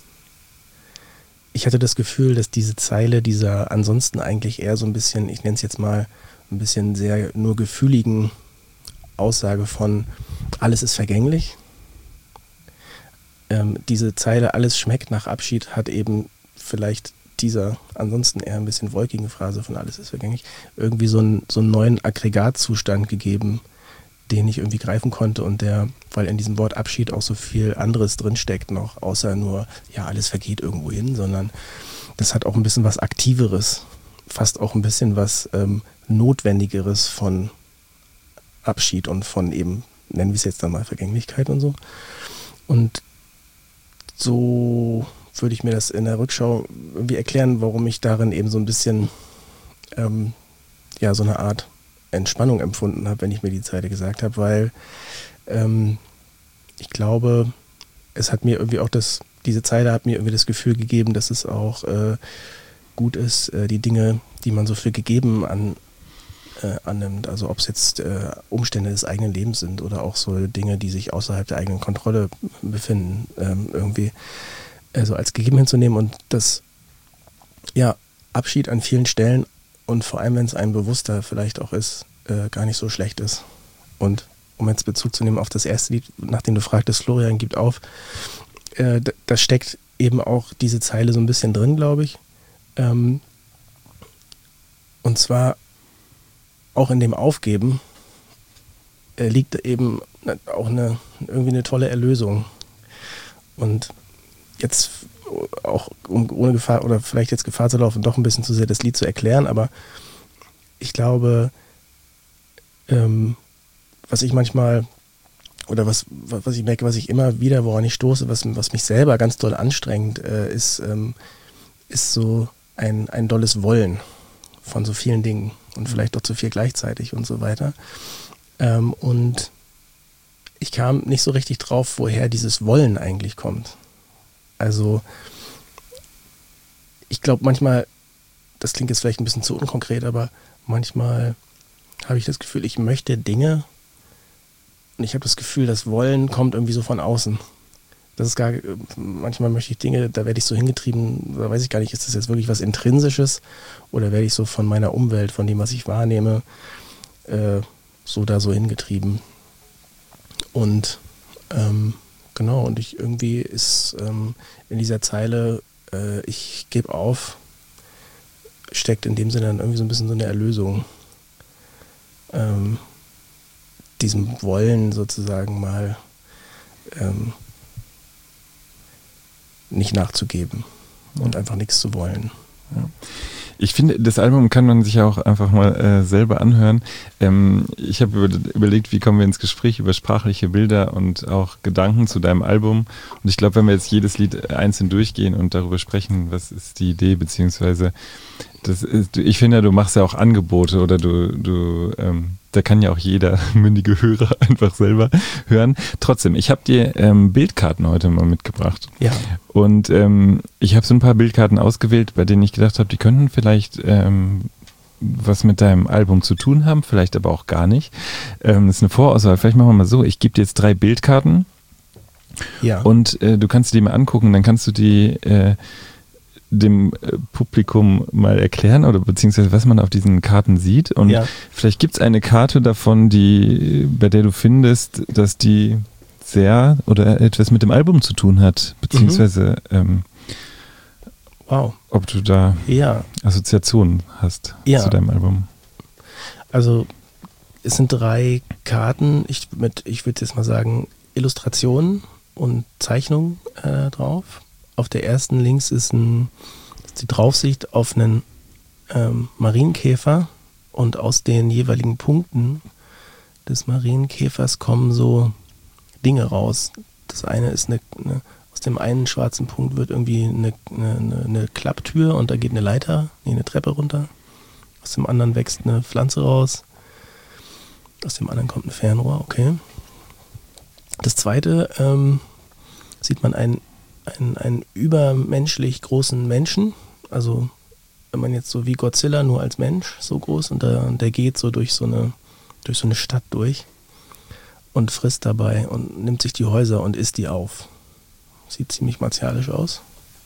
Ich hatte das Gefühl, dass diese Zeile dieser ansonsten eigentlich eher so ein bisschen, ich nenne es jetzt mal, ein bisschen sehr nur gefühligen Aussage von alles ist vergänglich. Diese Zeile alles schmeckt nach Abschied hat eben vielleicht dieser ansonsten eher ein bisschen wolkigen Phrase von alles ist vergänglich irgendwie so einen neuen Aggregatzustand gegeben, den ich irgendwie greifen konnte und weil in diesem Wort Abschied auch so viel anderes drinsteckt noch, außer nur, ja, alles vergeht irgendwo hin, sondern das hat auch ein bisschen was Aktiveres, fast auch ein bisschen was Notwendigeres von Abschied und von eben, nennen wir es jetzt dann mal Vergänglichkeit und so. Und so würde ich mir das in der Rückschau irgendwie erklären, warum ich darin eben so ein bisschen so eine Art Entspannung empfunden habe, wenn ich mir die Zeile gesagt habe, weil ich glaube, es hat mir irgendwie auch diese Zeile hat mir irgendwie das Gefühl gegeben, dass es auch gut ist, die Dinge, die man so für gegeben annimmt, also ob es jetzt Umstände des eigenen Lebens sind oder auch so Dinge, die sich außerhalb der eigenen Kontrolle befinden, irgendwie so als gegeben hinzunehmen und das Abschied an vielen Stellen und vor allem, wenn es einem bewusster vielleicht auch ist, gar nicht so schlecht ist. Und um jetzt Bezug zu nehmen auf das erste Lied, nachdem du fragtest, Florian gibt auf, da steckt eben auch diese Zeile so ein bisschen drin, glaube ich. Und zwar auch in dem Aufgeben liegt eben auch irgendwie eine tolle Erlösung. Und jetzt auch ohne Gefahr oder vielleicht jetzt Gefahr zu laufen, doch ein bisschen zu sehr das Lied zu erklären, aber ich glaube, was ich manchmal oder was ich merke, was ich immer wieder, woran ich stoße, was mich selber ganz doll anstrengt, ist so ein dolles Wollen von so vielen Dingen und vielleicht auch zu viel gleichzeitig und so weiter. Und ich kam nicht so richtig drauf, woher dieses Wollen eigentlich kommt. Also ich glaube manchmal, das klingt jetzt vielleicht ein bisschen zu unkonkret, aber manchmal habe ich das Gefühl, ich möchte Dinge und ich habe das Gefühl, das Wollen kommt irgendwie so von außen. Manchmal möchte ich Dinge, da werde ich so hingetrieben, da weiß ich gar nicht, ist das jetzt wirklich was Intrinsisches oder werde ich so von meiner Umwelt, von dem, was ich wahrnehme, so hingetrieben. Und genau, und ich irgendwie ist in dieser Zeile, ich gebe auf, steckt in dem Sinne dann irgendwie so ein bisschen so eine Erlösung. Diesem Wollen sozusagen mal nicht nachzugeben und einfach nichts zu wollen. Ja. Ich finde, das Album kann man sich auch einfach mal selber anhören. Ich habe überlegt, wie kommen wir ins Gespräch über sprachliche Bilder und auch Gedanken zu deinem Album. Und ich glaube, wenn wir jetzt jedes Lied einzeln durchgehen und darüber sprechen, was ist die Idee, beziehungsweise ich finde, du machst ja auch Angebote oder da kann ja auch jeder mündige Hörer einfach selber hören. Trotzdem, ich habe dir Bildkarten heute mal mitgebracht. Ja. Und ich habe so ein paar Bildkarten ausgewählt, bei denen ich gedacht habe, die könnten vielleicht was mit deinem Album zu tun haben, vielleicht aber auch gar nicht. Das ist eine Vorauswahl. Vielleicht machen wir mal so, ich gebe dir jetzt 3 Bildkarten. Ja. Und du kannst die mal angucken, dann kannst du die dem Publikum mal erklären oder beziehungsweise was man auf diesen Karten sieht. Und vielleicht gibt es eine Karte davon, bei der du findest, dass die sehr oder etwas mit dem Album zu tun hat, beziehungsweise wow. Ob du da Assoziationen hast zu deinem Album. Also es sind 3 Karten, ich würde jetzt mal sagen, Illustrationen und Zeichnungen drauf. Auf der ersten links ist die Draufsicht auf einen Marienkäfer und aus den jeweiligen Punkten des Marienkäfers kommen so Dinge raus. Das eine ist aus dem einen schwarzen Punkt wird irgendwie eine Klapptür und da geht eine Treppe runter. Aus dem anderen wächst eine Pflanze raus. Aus dem anderen kommt ein Fernrohr, okay. Das zweite sieht man einen übermenschlich großen Menschen, also wenn man jetzt so wie Godzilla nur als Mensch so groß und der geht so durch so eine Stadt durch und frisst dabei und nimmt sich die Häuser und isst die auf. Sieht ziemlich martialisch aus.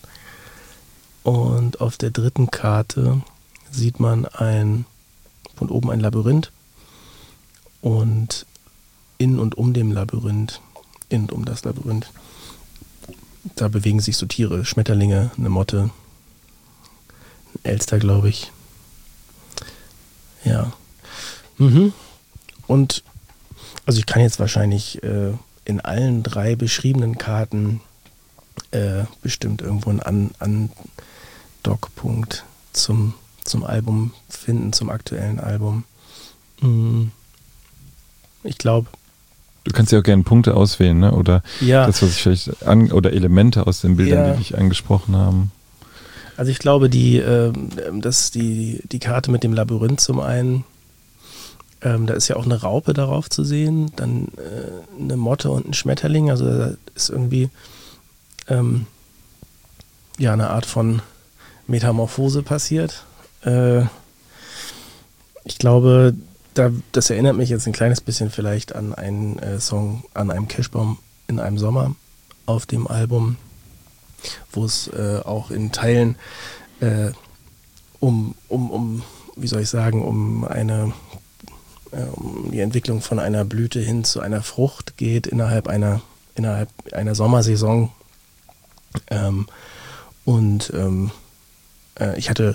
Und auf der dritten Karte sieht man von oben ein Labyrinth und in und um das Labyrinth, da bewegen sich so Tiere, Schmetterlinge, eine Motte, ein Elster, glaube ich. Ja. Und also ich kann jetzt wahrscheinlich in allen 3 beschriebenen Karten bestimmt irgendwo einen Andockpunkt zum Album finden, zum aktuellen Album. Ich glaube. Du kannst ja auch gerne Punkte auswählen, ne? Oder ja. Das, was ich vielleicht oder Elemente aus den Bildern, die dich angesprochen haben. Also ich glaube, die Karte mit dem Labyrinth zum einen, da ist ja auch eine Raupe darauf zu sehen, dann eine Motte und ein Schmetterling, also da ist irgendwie eine Art von Metamorphose passiert. Ich glaube, das erinnert mich jetzt ein kleines bisschen vielleicht an einen Song, an einem Kirschbaum in einem Sommer auf dem Album, wo es auch in Teilen um die Entwicklung von einer Blüte hin zu einer Frucht geht innerhalb einer Sommersaison. Ich hatte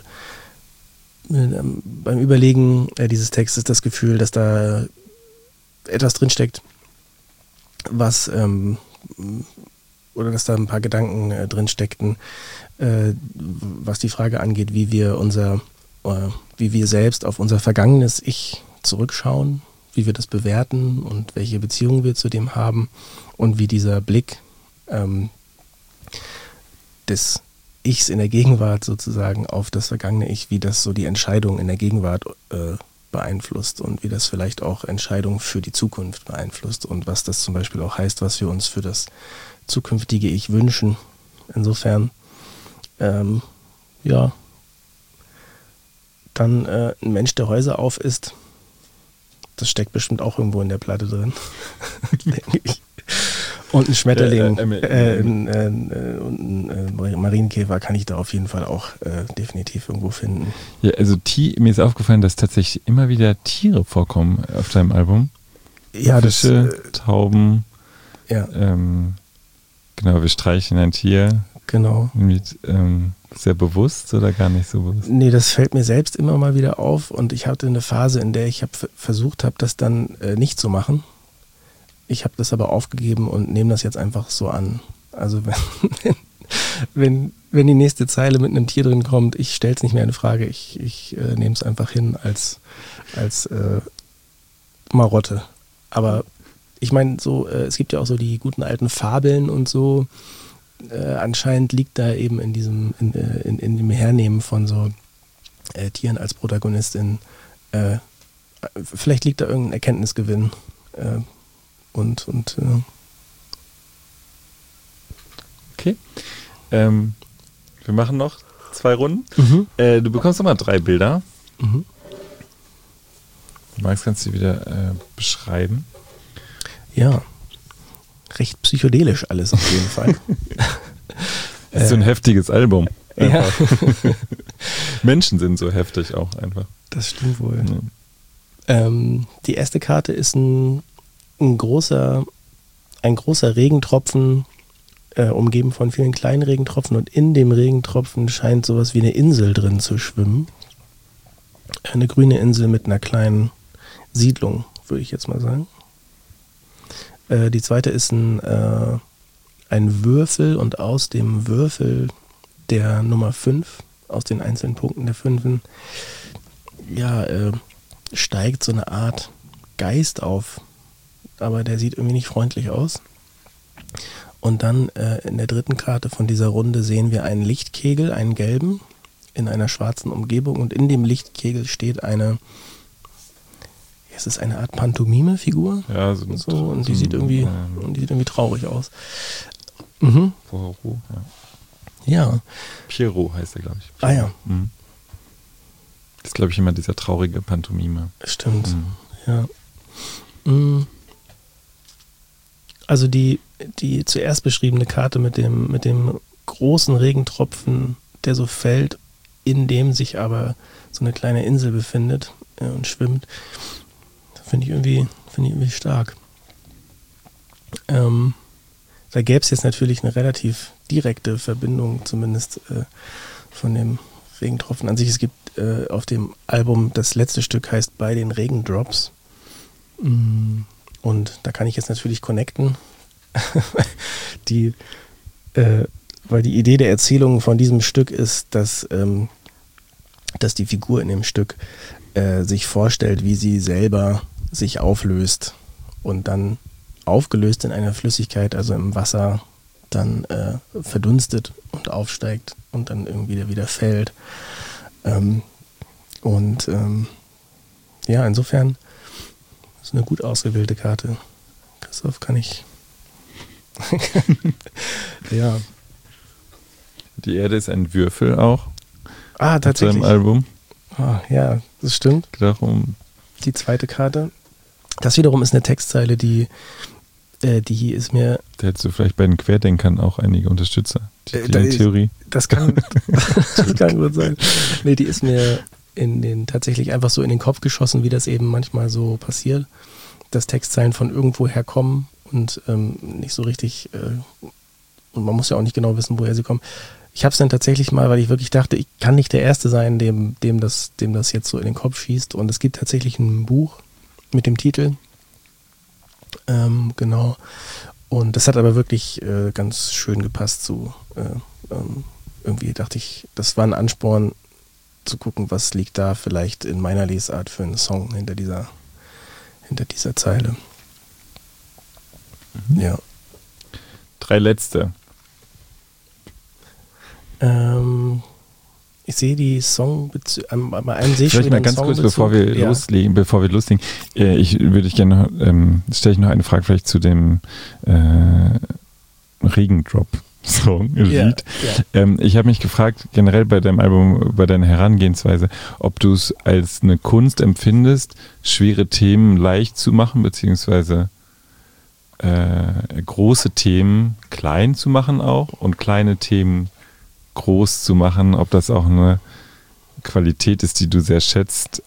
beim Überlegen dieses Textes das Gefühl, dass da etwas drinsteckt, dass da ein paar Gedanken drinsteckten, was die Frage angeht, wie wir selbst auf unser vergangenes Ich zurückschauen, wie wir das bewerten und welche Beziehungen wir zu dem haben und wie dieser Blick des Ichs in der Gegenwart sozusagen auf das vergangene Ich, wie das so die Entscheidung in der Gegenwart beeinflusst und wie das vielleicht auch Entscheidungen für die Zukunft beeinflusst und was das zum Beispiel auch heißt, was wir uns für das zukünftige Ich wünschen. Insofern, dann ein Mensch, der Häuser aufisst, das steckt bestimmt auch irgendwo in der Platte drin, denke ich. Und ein Schmetterling und ein Marienkäfer kann ich da auf jeden Fall auch definitiv irgendwo finden. Ja, also mir ist aufgefallen, dass tatsächlich immer wieder Tiere vorkommen auf deinem Album. Ja, Fische, Tauben. Ja. Genau, wir streichen ein Tier. Genau. Sehr bewusst oder gar nicht so bewusst? Nee, das fällt mir selbst immer mal wieder auf und ich hatte eine Phase, in der ich versucht habe, das dann nicht zu machen. Ich habe das aber aufgegeben und nehme das jetzt einfach so an. Also wenn die nächste Zeile mit einem Tier drin kommt, ich stelle es nicht mehr in Frage. Ich nehme es einfach hin als Marotte. Aber ich meine, so es gibt ja auch so die guten alten Fabeln und so. Anscheinend liegt da eben in dem Hernehmen von so Tieren als Protagonistin, vielleicht liegt da irgendein Erkenntnisgewinn. Okay. Wir machen noch 2 Runden. Du bekommst nochmal 3 Bilder. Max, kannst du die wieder beschreiben? Ja. Recht psychedelisch alles auf jeden Fall. Das ist so ein heftiges Album. Ja. Menschen sind so heftig auch einfach. Das stimmt wohl. Ja. Die erste Karte ist ein großer Regentropfen, umgeben von vielen kleinen Regentropfen und in dem Regentropfen scheint sowas wie eine Insel drin zu schwimmen. Eine grüne Insel mit einer kleinen Siedlung, würde ich jetzt mal sagen. Die zweite ist ein Würfel und aus dem Würfel der Nummer 5, aus den einzelnen Punkten der 5, steigt so eine Art Geist auf, aber der sieht irgendwie nicht freundlich aus. Und dann in der dritten Karte von dieser Runde sehen wir einen Lichtkegel, einen gelben, in einer schwarzen Umgebung, und in dem Lichtkegel steht es ist eine Art Pantomime-Figur. Ja, und die sieht irgendwie traurig aus. Poirot, Ja. Pierrot heißt er, glaube ich. Ah ja. Mhm. Das ist, glaube ich, immer dieser traurige Pantomime. Stimmt, ja. Also die zuerst beschriebene Karte mit dem großen Regentropfen, der so fällt, in dem sich aber so eine kleine Insel befindet und schwimmt, finde ich irgendwie stark. Da gäbe es jetzt natürlich eine relativ direkte Verbindung, zumindest von dem Regentropfen an sich. Es gibt auf dem Album, das letzte Stück heißt Bei den Regendrops. Und da kann ich jetzt natürlich connecten, weil die Idee der Erzählung von diesem Stück ist, dass die Figur in dem Stück sich vorstellt, wie sie selber sich auflöst und dann aufgelöst in einer Flüssigkeit, also im Wasser, dann verdunstet und aufsteigt und dann irgendwie wieder fällt. Insofern ist eine gut ausgewählte Karte. Christoph, kann ich... Ja. Die Erde ist ein Würfel auch. Ah, tatsächlich. Auf seinem Album. Ah, ja, das stimmt. Darum. Die zweite Karte. Das wiederum ist eine Textzeile, die ist mir... Da hättest du vielleicht bei den Querdenkern auch einige Unterstützer. Die Theorie. Das kann gut sein. Nee, die ist mir tatsächlich einfach so in den Kopf geschossen, wie das eben manchmal so passiert, dass Textzeilen von irgendwo herkommen und nicht so richtig, und man muss ja auch nicht genau wissen, woher sie kommen. Ich habe es dann tatsächlich mal, weil ich wirklich dachte, ich kann nicht der Erste sein, dem das jetzt so in den Kopf schießt, und es gibt tatsächlich ein Buch mit dem Titel, genau, und das hat aber wirklich ganz schön gepasst zu, irgendwie dachte ich, das war ein Ansporn zu gucken, was liegt da vielleicht in meiner Lesart für einen Song hinter dieser Zeile. Ja. 3 letzte. Ich sehe die Song bei einem sehe ich vielleicht mal ganz kurz, bevor wir loslegen. Ich würde dich gerne stelle ich noch eine Frage vielleicht zu dem Regendrop-Song, Lied. Ja. Ich habe mich gefragt, generell bei deinem Album, bei deiner Herangehensweise, ob du es als eine Kunst empfindest, schwere Themen leicht zu machen, beziehungsweise große Themen klein zu machen auch und kleine Themen groß zu machen, ob das auch eine Qualität ist, die du sehr schätzt,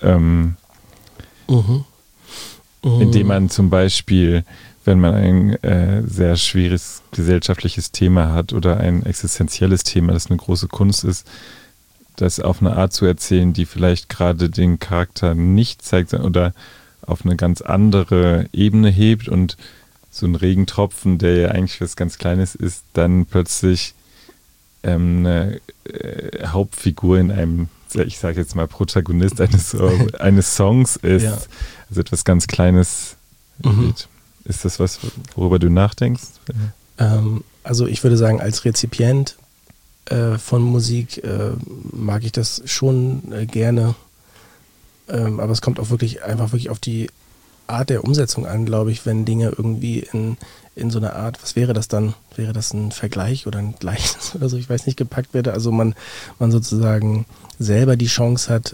indem man zum Beispiel, wenn man ein sehr schwieriges gesellschaftliches Thema hat oder ein existenzielles Thema, das eine große Kunst ist, das auf eine Art zu erzählen, die vielleicht gerade den Charakter nicht zeigt oder auf eine ganz andere Ebene hebt, und so ein Regentropfen, der ja eigentlich was ganz Kleines ist, dann plötzlich eine Hauptfigur in einem, ich sage jetzt mal Protagonist eines Songs ist, ja. Also etwas ganz Kleines. Ist das was, worüber du nachdenkst? Also ich würde sagen, als Rezipient von Musik mag ich das schon gerne, aber es kommt auch wirklich auf die Art der Umsetzung an, glaube ich, wenn Dinge irgendwie in so einer Art, was wäre das dann? Wäre das ein Vergleich oder ein Gleichnis oder so? Ich weiß nicht, gepackt werde. Also man sozusagen selber die Chance hat,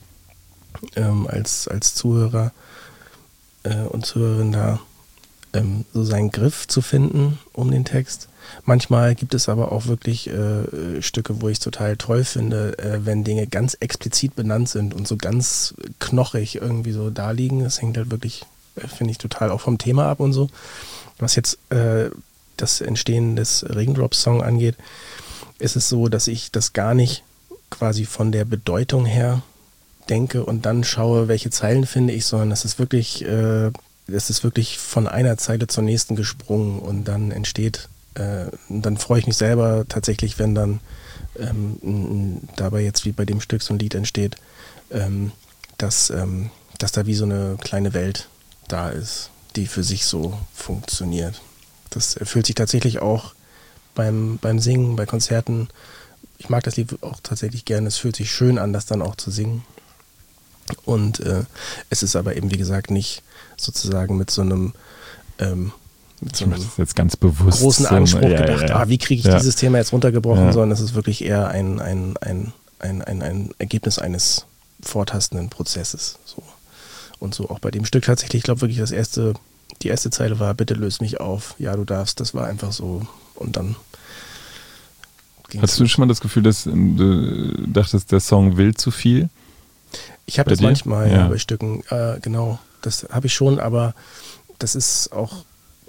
als Zuhörer und Zuhörerin da so seinen Griff zu finden um den Text. Manchmal gibt es aber auch wirklich Stücke, wo ich es total toll finde, wenn Dinge ganz explizit benannt sind und so ganz knochig irgendwie so da liegen. Das hängt halt wirklich, finde ich, total auch vom Thema ab und so. Was jetzt das Entstehen des Regendrops-Song angeht, ist es so, dass ich das gar nicht quasi von der Bedeutung her denke und dann schaue, welche Zeilen finde ich, sondern es ist wirklich es ist wirklich von einer Zeile zur nächsten gesprungen und dann entsteht, dann freue ich mich selber tatsächlich, wenn dann dabei jetzt wie bei dem Stück so ein Lied entsteht, dass da wie so eine kleine Welt da ist, die für sich so funktioniert. Das erfüllt sich tatsächlich auch beim Singen, bei Konzerten. Ich mag das Lied auch tatsächlich gerne. Es fühlt sich schön an, das dann auch zu singen. Und es ist aber eben, wie gesagt, nicht sozusagen mit so einem jetzt ganz bewusst großen Anspruch gedacht, wie kriege ich dieses Thema jetzt runtergebrochen, sondern es ist wirklich eher ein Ergebnis eines vortastenden Prozesses. So. Und so auch bei dem Stück tatsächlich, ich glaube wirklich, die erste Zeile war, bitte löse mich auf, ja, du darfst, das war einfach so. Und dann Hast du schon mal das Gefühl, dass du dachtest, der Song will zu viel? Ich habe das dir? manchmal bei Stücken, genau, das habe ich schon, aber das ist auch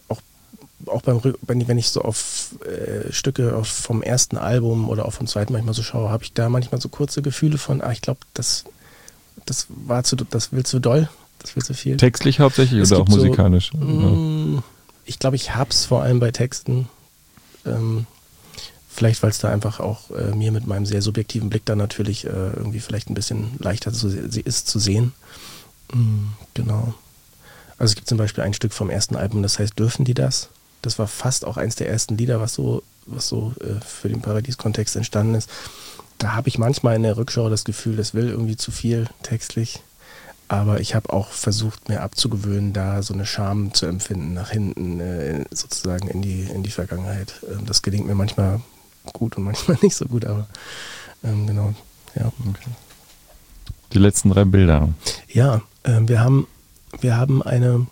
wenn ich so auf Stücke vom ersten Album oder auch vom zweiten manchmal so schaue, habe ich da manchmal so kurze Gefühle von, ich glaube, das will zu doll, das will zu viel. Textlich hauptsächlich oder auch musikalisch? Ich glaube, ich hab's vor allem bei Texten. Vielleicht, weil es da einfach auch mir mit meinem sehr subjektiven Blick dann natürlich irgendwie vielleicht ein bisschen leichter ist zu sehen. Genau. Also es gibt zum Beispiel ein Stück vom ersten Album, das heißt Dürfen die das? Das war fast auch eins der ersten Lieder, was so für den Paradies-Kontext entstanden ist. Da habe ich manchmal in der Rückschau das Gefühl, das will irgendwie zu viel textlich. Aber ich habe auch versucht, mir abzugewöhnen, da so eine Scham zu empfinden, nach hinten sozusagen in die Vergangenheit. Das gelingt mir manchmal gut und manchmal nicht so gut, aber genau, ja. Okay. Die letzten 3 Bilder. Ja, wir haben eine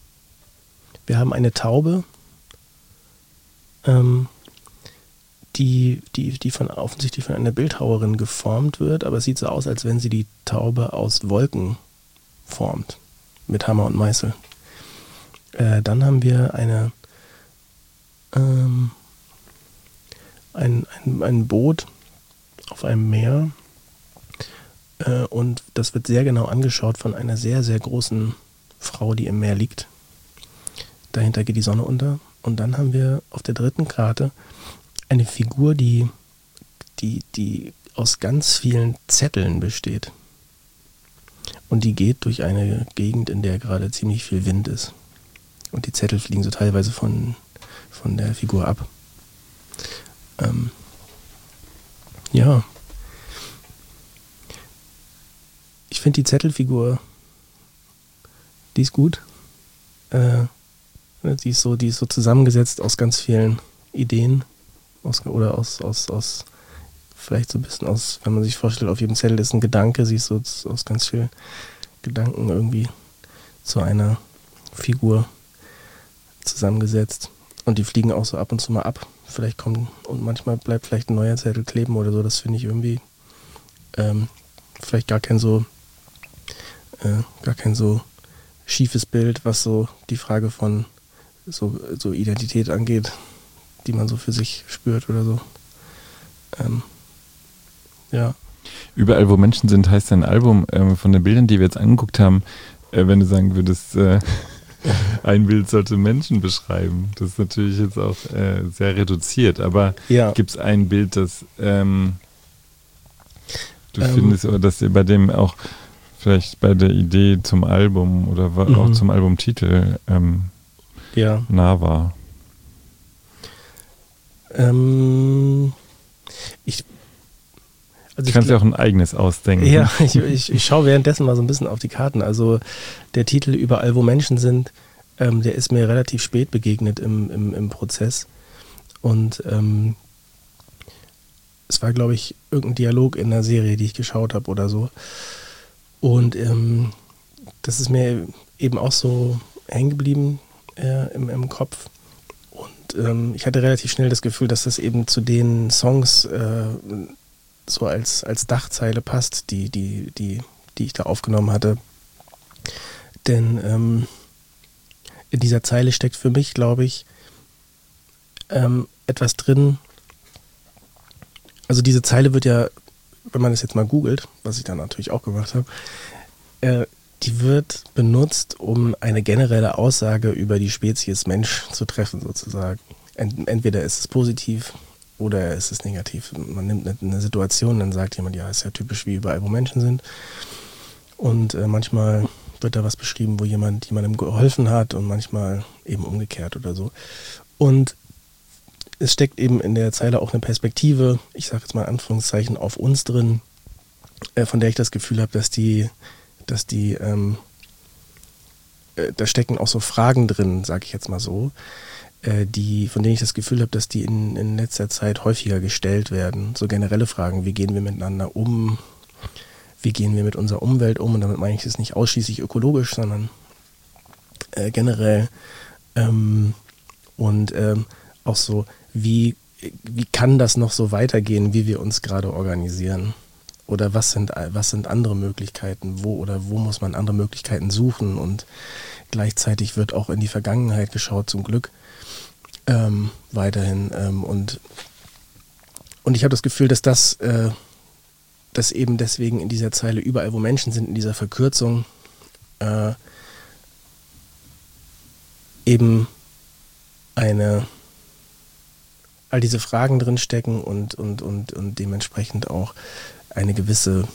Taube, die offensichtlich von einer Bildhauerin geformt wird, aber es sieht so aus, als wenn sie die Taube aus Wolken formt, mit Hammer und Meißel. Dann haben wir ein Boot auf einem Meer und das wird sehr genau angeschaut von einer sehr, sehr großen Frau, die im Meer liegt. Dahinter geht die Sonne unter. Und dann haben wir auf der dritten Karte eine Figur, die aus ganz vielen Zetteln besteht. Und die geht durch eine Gegend, in der gerade ziemlich viel Wind ist. Und die Zettel fliegen so teilweise von der Figur ab. Ja. Ich finde die Zettelfigur, die ist gut. Die ist so zusammengesetzt aus ganz vielen Ideen. Oder aus vielleicht so ein bisschen aus, wenn man sich vorstellt, auf jedem Zettel ist ein Gedanke, sie ist so aus ganz vielen Gedanken irgendwie zu einer Figur zusammengesetzt. Und die fliegen auch so ab und zu mal ab. Vielleicht kommen, und manchmal bleibt vielleicht ein neuer Zettel kleben oder so. Das finde ich irgendwie vielleicht gar kein so schiefes Bild, was so die Frage von so Identität angeht, die man so für sich spürt oder so. Ja. Überall, wo Menschen sind, heißt dein Album. Von den Bildern, die wir jetzt angeguckt haben, wenn du sagen würdest, ein Bild sollte Menschen beschreiben. Das ist natürlich jetzt auch sehr reduziert, aber gibt es ein Bild, das du findest, oder das dir bei dem auch vielleicht bei der Idee zum Album oder auch zum Albumtitel nah war? Du kannst ja auch ein eigenes ausdenken. Ja, ich schaue währenddessen mal so ein bisschen auf die Karten. Also der Titel Überall, wo Menschen sind, der ist mir relativ spät begegnet im Prozess. Und es war, glaube ich, irgendein Dialog in einer Serie, die ich geschaut habe oder so. Und das ist mir eben auch so hängen geblieben im Kopf. Und ich hatte relativ schnell das Gefühl, dass das eben zu den Songs so als Dachzeile passt, die ich da aufgenommen hatte. Denn in dieser Zeile steckt für mich, glaube ich, etwas drin. Also diese Zeile wird ja, wenn man das jetzt mal googelt, was ich dann natürlich auch gemacht habe, die wird benutzt, um eine generelle Aussage über die Spezies Mensch zu treffen, sozusagen. Entweder ist es positiv oder ist es negativ. Man nimmt eine Situation, dann sagt jemand, ja, ist ja typisch wie überall, wo Menschen sind. Und manchmal wird da was beschrieben, wo jemand jemandem geholfen hat und manchmal eben umgekehrt oder so. Und es steckt eben in der Zeile auch eine Perspektive, ich sage jetzt mal in Anführungszeichen, auf uns drin, von der ich das Gefühl habe, da stecken auch so Fragen drin, sage ich jetzt mal so, von denen ich das Gefühl habe, dass die in letzter Zeit häufiger gestellt werden. So generelle Fragen, wie gehen wir miteinander um, wie gehen wir mit unserer Umwelt um, und damit meine ich es nicht ausschließlich ökologisch, sondern generell auch so, wie kann das noch so weitergehen, wie wir uns gerade organisieren? Oder was sind andere Möglichkeiten? Wo muss man andere Möglichkeiten suchen? Und gleichzeitig wird auch in die Vergangenheit geschaut, zum Glück weiterhin. Und ich habe das Gefühl, dass dass eben deswegen in dieser Zeile überall, wo Menschen sind, in dieser Verkürzung eben all diese Fragen drinstecken und dementsprechend auch ein gewisser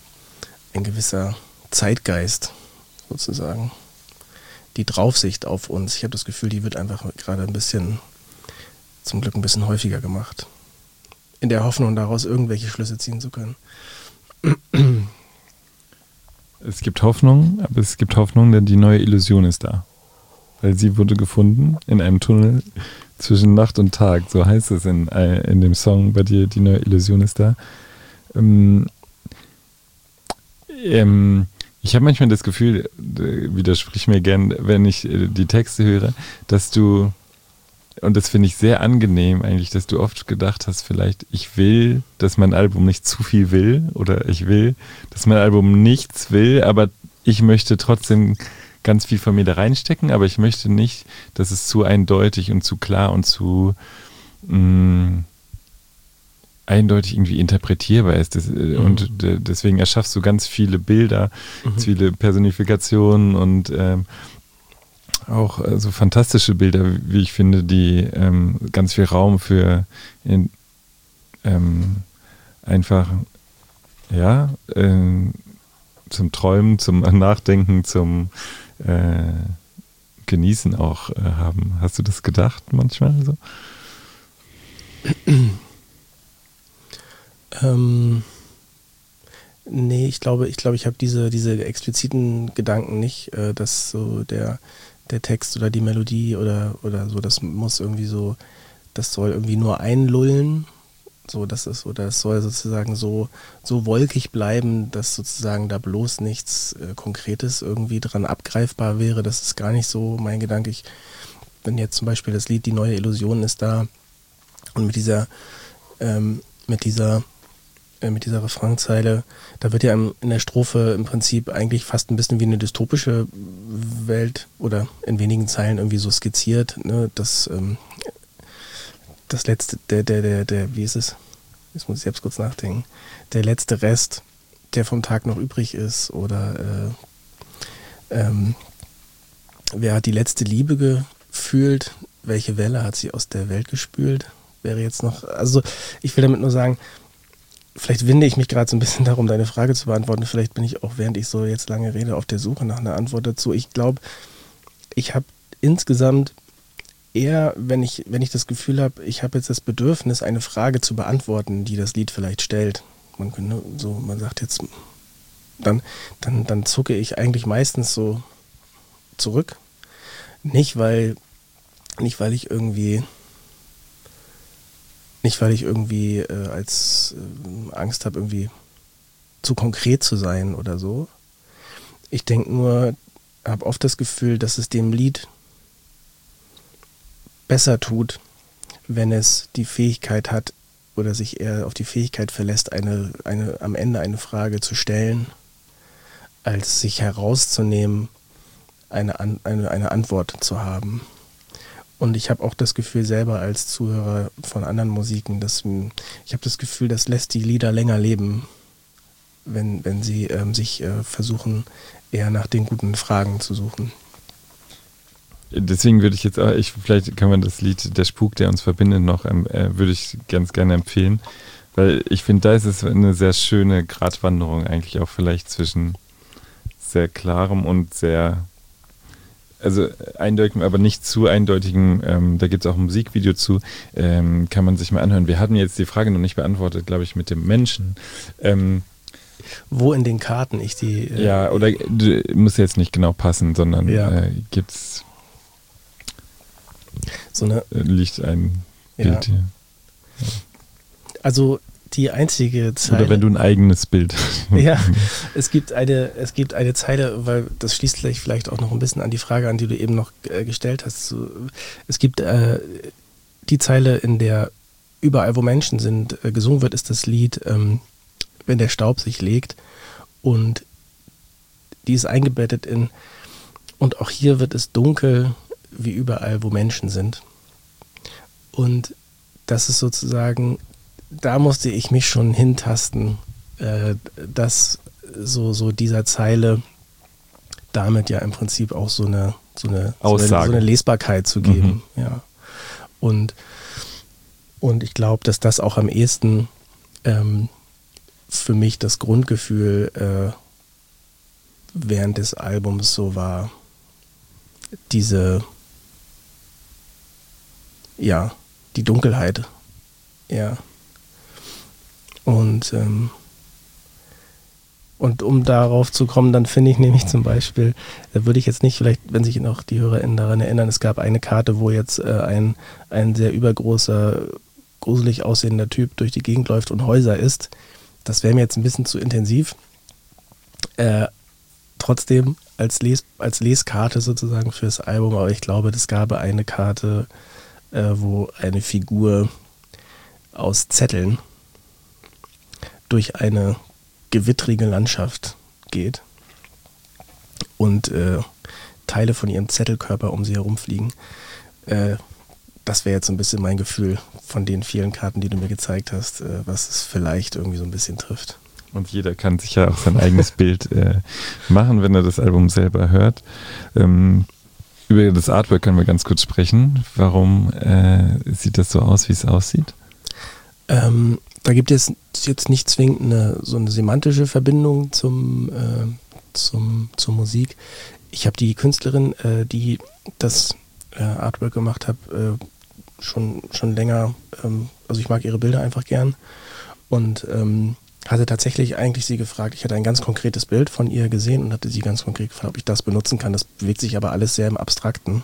Zeitgeist sozusagen, die Draufsicht auf uns. Ich habe das Gefühl, die wird einfach gerade zum Glück ein bisschen häufiger gemacht. In der Hoffnung, daraus irgendwelche Schlüsse ziehen zu können. Es gibt Hoffnung, aber es gibt Hoffnung, denn die neue Illusion ist da. Weil sie wurde gefunden in einem Tunnel zwischen Nacht und Tag. So heißt es in dem Song bei dir, die neue Illusion ist da. Ich habe manchmal das Gefühl, widersprich mir gern, wenn ich die Texte höre, dass du, und das finde ich sehr angenehm eigentlich, dass du oft gedacht hast, vielleicht, ich will, dass mein Album nicht zu viel will, oder ich will, dass mein Album nichts will, aber ich möchte trotzdem ganz viel von mir da reinstecken, aber ich möchte nicht, dass es zu eindeutig und zu klar und zu eindeutig irgendwie interpretierbar ist. Und deswegen erschaffst du ganz viele Bilder, viele Personifikationen und auch so fantastische Bilder, wie ich finde, die ganz viel Raum für einfach, ja, zum Träumen, zum Nachdenken, zum Genießen auch haben. Hast du das gedacht manchmal so? Nee, ich glaube, ich habe diese expliziten Gedanken nicht, dass so der Text oder die Melodie oder so, das soll irgendwie nur einlullen, so, das soll sozusagen so wolkig bleiben, dass sozusagen da bloß nichts Konkretes irgendwie dran abgreifbar wäre. Das ist gar nicht so mein Gedanke. Wenn jetzt zum Beispiel das Lied Die neue Illusion ist da und mit dieser Refrainzeile, da wird ja in der Strophe im Prinzip eigentlich fast ein bisschen wie eine dystopische Welt oder in wenigen Zeilen irgendwie so skizziert, ne? Das letzte, wie ist es? Jetzt muss ich selbst kurz nachdenken. Der letzte Rest, der vom Tag noch übrig ist, oder wer hat die letzte Liebe gefühlt? Welche Welle hat sie aus der Welt gespült? Wäre jetzt noch, also ich will damit nur sagen, vielleicht winde ich mich gerade so ein bisschen darum, deine Frage zu beantworten. Vielleicht bin ich auch, während ich so jetzt lange rede, auf der Suche nach einer Antwort dazu. Ich glaube, ich habe insgesamt eher, wenn ich das Gefühl habe, ich habe jetzt das Bedürfnis, eine Frage zu beantworten, die das Lied vielleicht stellt. Man sagt jetzt, dann zucke ich eigentlich meistens so zurück. Nicht weil ich irgendwie als Angst habe, irgendwie zu konkret zu sein oder so. Ich denke nur, habe oft das Gefühl, dass es dem Lied besser tut, wenn es die Fähigkeit hat oder sich eher auf die Fähigkeit verlässt, am Ende eine Frage zu stellen, als sich herauszunehmen, eine Antwort zu haben. Und ich habe auch das Gefühl selber als Zuhörer von anderen Musiken, ich habe das Gefühl, das lässt die Lieder länger leben, wenn sie sich versuchen, eher nach den guten Fragen zu suchen. Deswegen würde ich jetzt auch, vielleicht kann man das Lied Der Spuk, der uns verbindet, noch, würde ich ganz gerne empfehlen, weil ich finde, da ist es eine sehr schöne Gratwanderung eigentlich auch vielleicht zwischen sehr klarem und sehr, also eindeutigem, aber nicht zu eindeutigem, da gibt es auch ein Musikvideo zu, kann man sich mal anhören. Wir hatten jetzt die Frage noch nicht beantwortet, glaube ich, mit dem Menschen. Wo in den Karten ich die... ja, oder muss jetzt nicht genau passen, sondern gibt es... So eine, liegt ein Bild hier. Ja. Also die einzige Zeile... Oder wenn du ein eigenes Bild hast. Ja, es gibt eine Zeile, weil das schließt vielleicht auch noch ein bisschen an die Frage an, die du eben noch gestellt hast. So, es gibt die Zeile, in der überall, wo Menschen sind, gesungen wird, ist das Lied Wenn der Staub sich legt, und die ist eingebettet in und auch hier wird es dunkel, wie überall, wo Menschen sind. Und das ist sozusagen, da musste ich mich schon hintasten, dass so dieser Zeile damit ja im Prinzip auch so eine Lesbarkeit zu geben. Mhm. Ja. Und ich glaube, dass das auch am ehesten für mich das Grundgefühl während des Albums so war, die Dunkelheit. Ja. Und um darauf zu kommen, dann finde ich nämlich zum Beispiel, da würde ich jetzt nicht, vielleicht, wenn sich noch die HörerInnen daran erinnern, es gab eine Karte, wo jetzt ein sehr übergroßer, gruselig aussehender Typ durch die Gegend läuft und Häuser isst. Das wäre mir jetzt ein bisschen zu intensiv. Trotzdem als Leskarte sozusagen fürs Album, aber ich glaube, es gab eine Karte, wo eine Figur aus Zetteln durch eine gewittrige Landschaft geht und Teile von ihrem Zettelkörper um sie herumfliegen. Das wäre jetzt so ein bisschen mein Gefühl von den vielen Karten, die du mir gezeigt hast, was es vielleicht irgendwie so ein bisschen trifft. Und jeder kann sich ja auch sein eigenes Bild machen, wenn er das Album selber hört. Über das Artwork können wir ganz kurz sprechen. Warum sieht das so aus, wie es aussieht? Da gibt es jetzt nicht zwingend so eine semantische Verbindung zur Musik. Ich habe die Künstlerin, die das Artwork gemacht hat, schon länger, also ich mag ihre Bilder einfach gern und hatte tatsächlich eigentlich sie gefragt, ich hatte ein ganz konkretes Bild von ihr gesehen und hatte sie ganz konkret gefragt, ob ich das benutzen kann. Das bewegt sich aber alles sehr im Abstrakten.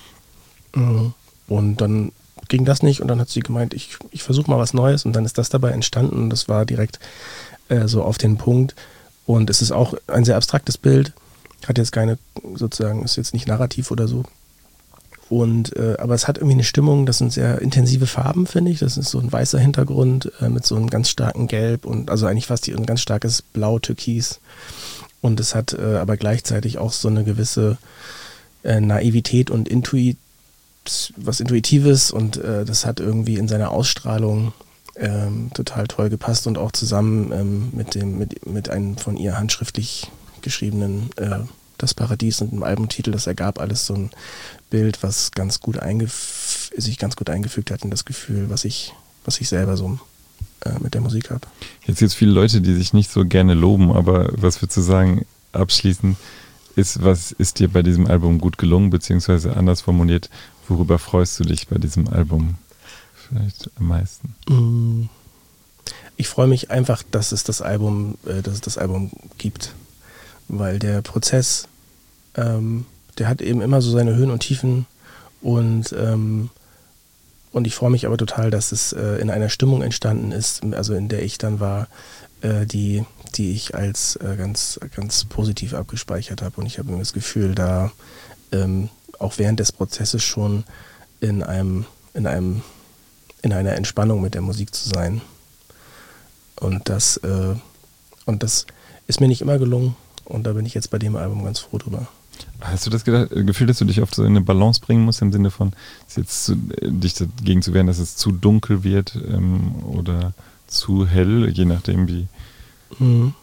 Und dann ging das nicht und dann hat sie gemeint, ich versuche mal was Neues und dann ist das dabei entstanden und das war direkt so auf den Punkt. Und es ist auch ein sehr abstraktes Bild, hat jetzt keine, sozusagen, ist jetzt nicht narrativ oder so. Und aber es hat irgendwie eine Stimmung, das sind sehr intensive Farben, finde ich. Das ist so ein weißer Hintergrund mit so einem ganz starken Gelb und also eigentlich fast ein ganz starkes Blau-Türkis. Und es hat aber gleichzeitig auch so eine gewisse Naivität und was Intuitives und das hat irgendwie in seiner Ausstrahlung total toll gepasst und auch zusammen mit einem von ihr handschriftlich geschriebenen Das Paradies und einem Albumtitel, das ergab alles so ein Bild, was sich ganz gut eingefügt hat in das Gefühl, was ich selber so mit der Musik habe. Jetzt gibt es viele Leute, die sich nicht so gerne loben, aber was würdest du sagen, abschließend was ist dir bei diesem Album gut gelungen, beziehungsweise anders formuliert, worüber freust du dich bei diesem Album vielleicht am meisten? Ich freue mich einfach, dass es das Album gibt, weil der Prozess, der hat eben immer so seine Höhen und Tiefen und ich freue mich aber total, dass es in einer Stimmung entstanden ist, also in der ich dann war, die ich als ganz, ganz positiv abgespeichert habe und ich habe das Gefühl, da auch während des Prozesses schon in einer Entspannung mit der Musik zu sein. Und das ist mir nicht immer gelungen und da bin ich jetzt bei dem Album ganz froh drüber. Hast du das Gefühl, dass du dich oft so in eine Balance bringen musst, im Sinne von dich dagegen zu wehren, dass es zu dunkel wird oder zu hell, je nachdem wie?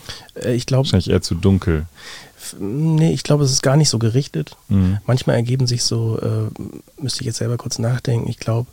Ich glaube... Wahrscheinlich eher zu dunkel. Nee, ich glaube, es ist gar nicht so gerichtet. Manchmal ergeben sich so, müsste ich jetzt selber kurz nachdenken, ich glaube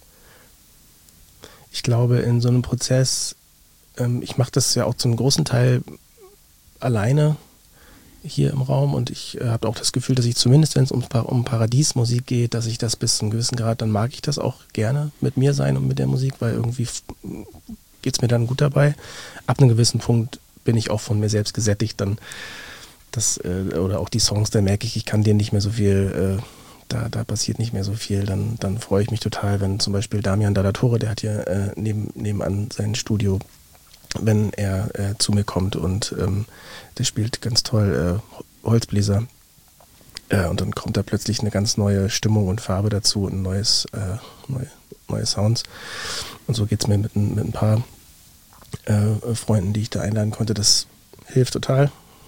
in so einem Prozess, ich mache das ja auch zum großen Teil alleine hier im Raum und ich habe auch das Gefühl, dass ich zumindest, wenn es um Paradiesmusik geht, dass ich das bis zu einem gewissen Grad, dann mag ich das auch gerne mit mir sein und mit der Musik, weil irgendwie geht es mir dann gut dabei. Ab einem gewissen Punkt bin ich auch von mir selbst gesättigt, dann oder auch die Songs, da merke ich kann dir nicht mehr so viel, da passiert nicht mehr so viel, dann freue ich mich total, wenn zum Beispiel Damian Dadatore, der hat hier nebenan sein Studio, wenn er zu mir kommt und der spielt ganz toll Holzbläser und dann kommt da plötzlich eine ganz neue Stimmung und Farbe dazu und neue Sounds und so geht es mir mit ein paar Freunden, die ich da einladen konnte, das hilft total.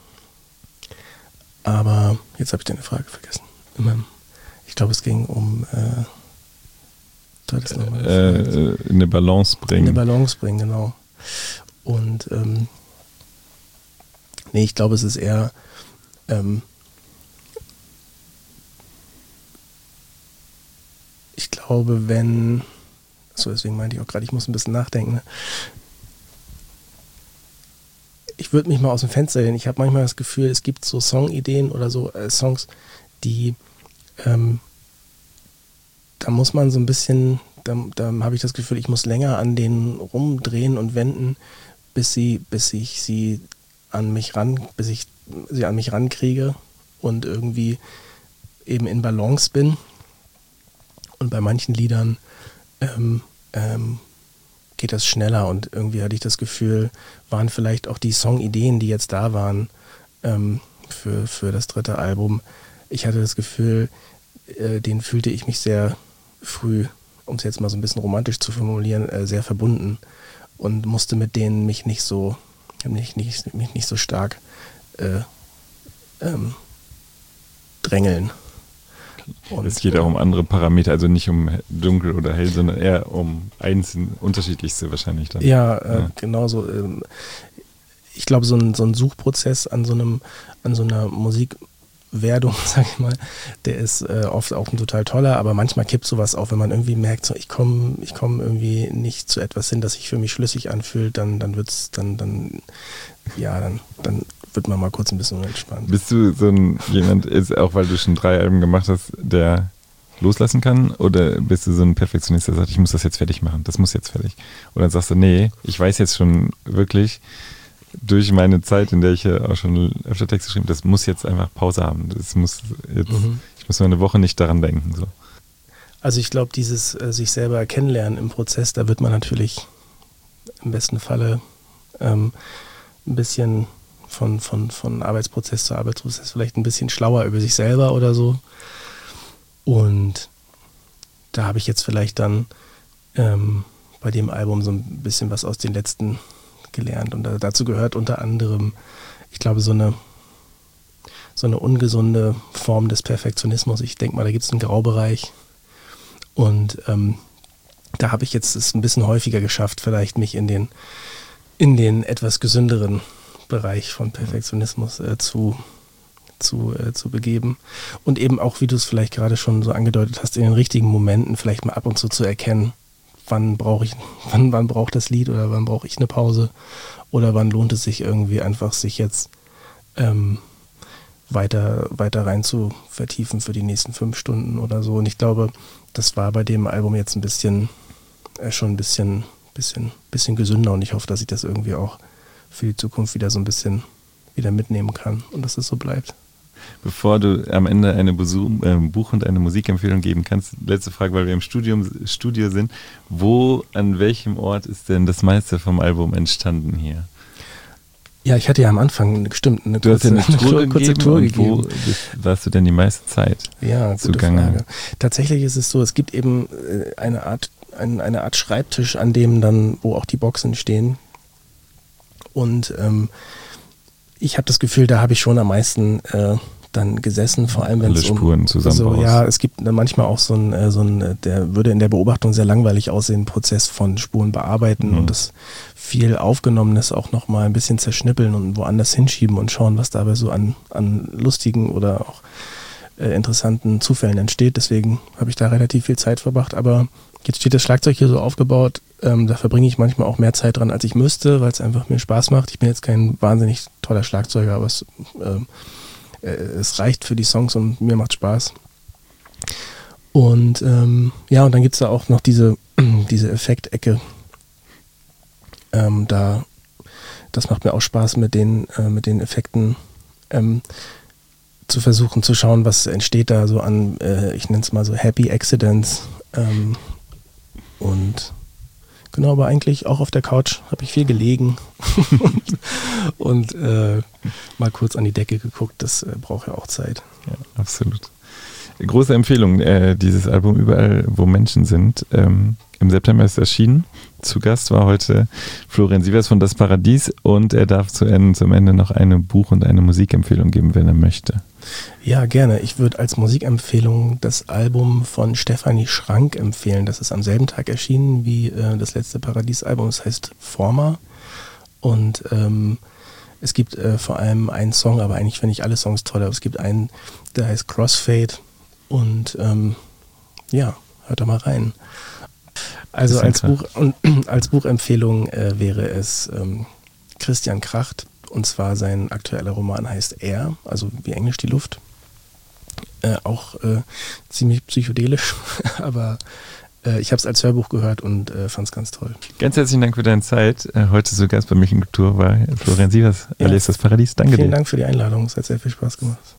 Aber jetzt habe ich deine Frage vergessen. Ich glaube, es ging um eine Balance bringen. Eine Balance bringen, genau. Und ich glaube, es ist eher ich glaube, deswegen meinte ich auch gerade, ich muss ein bisschen nachdenken, ne? Ich würde mich mal aus dem Fenster lehnen. Ich habe manchmal das Gefühl, es gibt so Songideen oder so Songs, die da muss man so ein bisschen, da habe ich das Gefühl, ich muss länger an denen rumdrehen und wenden, bis ich sie an mich rankriege und irgendwie eben in Balance bin. Und bei manchen Liedern geht das schneller und irgendwie hatte ich das Gefühl, waren vielleicht auch die Songideen, die jetzt da waren für das dritte Album. Ich hatte das Gefühl, denen fühlte ich mich sehr früh, um es jetzt mal so ein bisschen romantisch zu formulieren, sehr verbunden und musste mit denen mich nicht so stark drängeln. Und es geht auch um andere Parameter, also nicht um dunkel oder hell, sondern eher um unterschiedlichste wahrscheinlich dann. Ja. Genauso. Ich glaube, so ein Suchprozess an so einer Musikwerdung, sag ich mal, der ist oft auch ein total toller, aber manchmal kippt sowas auf, wenn man irgendwie merkt, so, ich komme irgendwie nicht zu etwas hin, das sich für mich schlüssig anfühlt, dann wird man mal kurz ein bisschen unentspannt. Bist du so jemand, auch weil du schon 3 Alben gemacht hast, der loslassen kann? Oder bist du so ein Perfektionist, der sagt, ich muss das jetzt fertig machen, das muss jetzt fertig? Oder sagst du, nee, ich weiß jetzt schon wirklich durch meine Zeit, in der ich ja auch schon öfter Texte geschrieben habe, das muss jetzt einfach Pause haben. Ich muss mal eine Woche nicht daran denken. So. Also ich glaube, dieses sich selber kennenlernen im Prozess, da wird man natürlich im besten Falle ein bisschen von Arbeitsprozess zu Arbeitsprozess vielleicht ein bisschen schlauer über sich selber oder so. Und da habe ich jetzt vielleicht dann bei dem Album so ein bisschen was aus den letzten gelernt. Und dazu gehört unter anderem, ich glaube, so eine ungesunde Form des Perfektionismus. Ich denke mal, da gibt es einen Graubereich. Und da habe ich jetzt es ein bisschen häufiger geschafft, vielleicht mich in den etwas gesünderen Bereich von Perfektionismus zu begeben. Und eben auch, wie du es vielleicht gerade schon so angedeutet hast, in den richtigen Momenten vielleicht mal ab und zu erkennen, wann braucht das Lied oder wann brauche ich eine Pause oder wann lohnt es sich irgendwie einfach, sich jetzt weiter rein zu vertiefen für die nächsten 5 Stunden oder so. Und ich glaube, das war bei dem Album jetzt schon ein bisschen gesünder und ich hoffe, dass ich das irgendwie auch für die Zukunft wieder so ein bisschen wieder mitnehmen kann und dass es so bleibt. Bevor du am Ende eine Buch- und eine Musikempfehlung geben kannst, letzte Frage, weil wir im Studio sind. An welchem Ort ist denn das meiste vom Album entstanden hier? Ja, ich hatte ja am Anfang eine kurze Tour gegeben. Wo warst du denn die meiste Zeit zugange? Frage. Tatsächlich ist es so, es gibt eben eine Art Schreibtisch, an dem dann, wo auch die Boxen stehen. Und ich habe das Gefühl, da habe ich schon am meisten dann gesessen, vor allem wenn es Spuren zusammenbaust. Ja, es gibt manchmal auch so ein, der würde in der Beobachtung sehr langweilig aussehen, Prozess von Spuren bearbeiten und das viel Aufgenommenes auch nochmal ein bisschen zerschnippeln und woanders hinschieben und schauen, was dabei so an lustigen oder auch interessanten Zufällen entsteht. Deswegen habe ich da relativ viel Zeit verbracht, aber jetzt steht das Schlagzeug hier so aufgebaut, da verbringe ich manchmal auch mehr Zeit dran, als ich müsste, weil es einfach mir Spaß macht. Ich bin jetzt kein wahnsinnig toller Schlagzeuger, aber es reicht für die Songs und mir macht Spaß. Und und dann gibt es da auch noch diese Effektecke. Das macht mir auch Spaß, mit den Effekten zu versuchen zu schauen, was entsteht da so an, ich nenne es mal so Happy Accidents. Und genau, aber eigentlich auch auf der Couch habe ich viel gelegen und mal kurz an die Decke geguckt. Das braucht ja auch Zeit. Ja, absolut. Große Empfehlung, dieses Album Überall, wo Menschen sind. Im September ist erschienen. Zu Gast war heute Florian Sievers von Das Paradies und er darf zum Ende noch eine Buch- und eine Musikempfehlung geben, wenn er möchte. Ja, gerne. Ich würde als Musikempfehlung das Album von Stefanie Schrank empfehlen. Das ist am selben Tag erschienen wie das letzte Paradies-Album. Das heißt Former. Und es gibt vor allem einen Song, aber eigentlich finde ich alle Songs toll. Aber es gibt einen, der heißt Crossfade. Und hört da mal rein. Also als Buchempfehlung wäre es Christian Kracht, und zwar sein aktueller Roman heißt Air, also wie Englisch die Luft. Auch ziemlich psychedelisch, aber ich habe es als Hörbuch gehört und fand es ganz toll. Ganz herzlichen Dank für deine Zeit. Heute zu Gast bei München Kultur war Florian Sievers, alias Das Paradies. Danke dir. Vielen Dank für die Einladung, es hat sehr viel Spaß gemacht.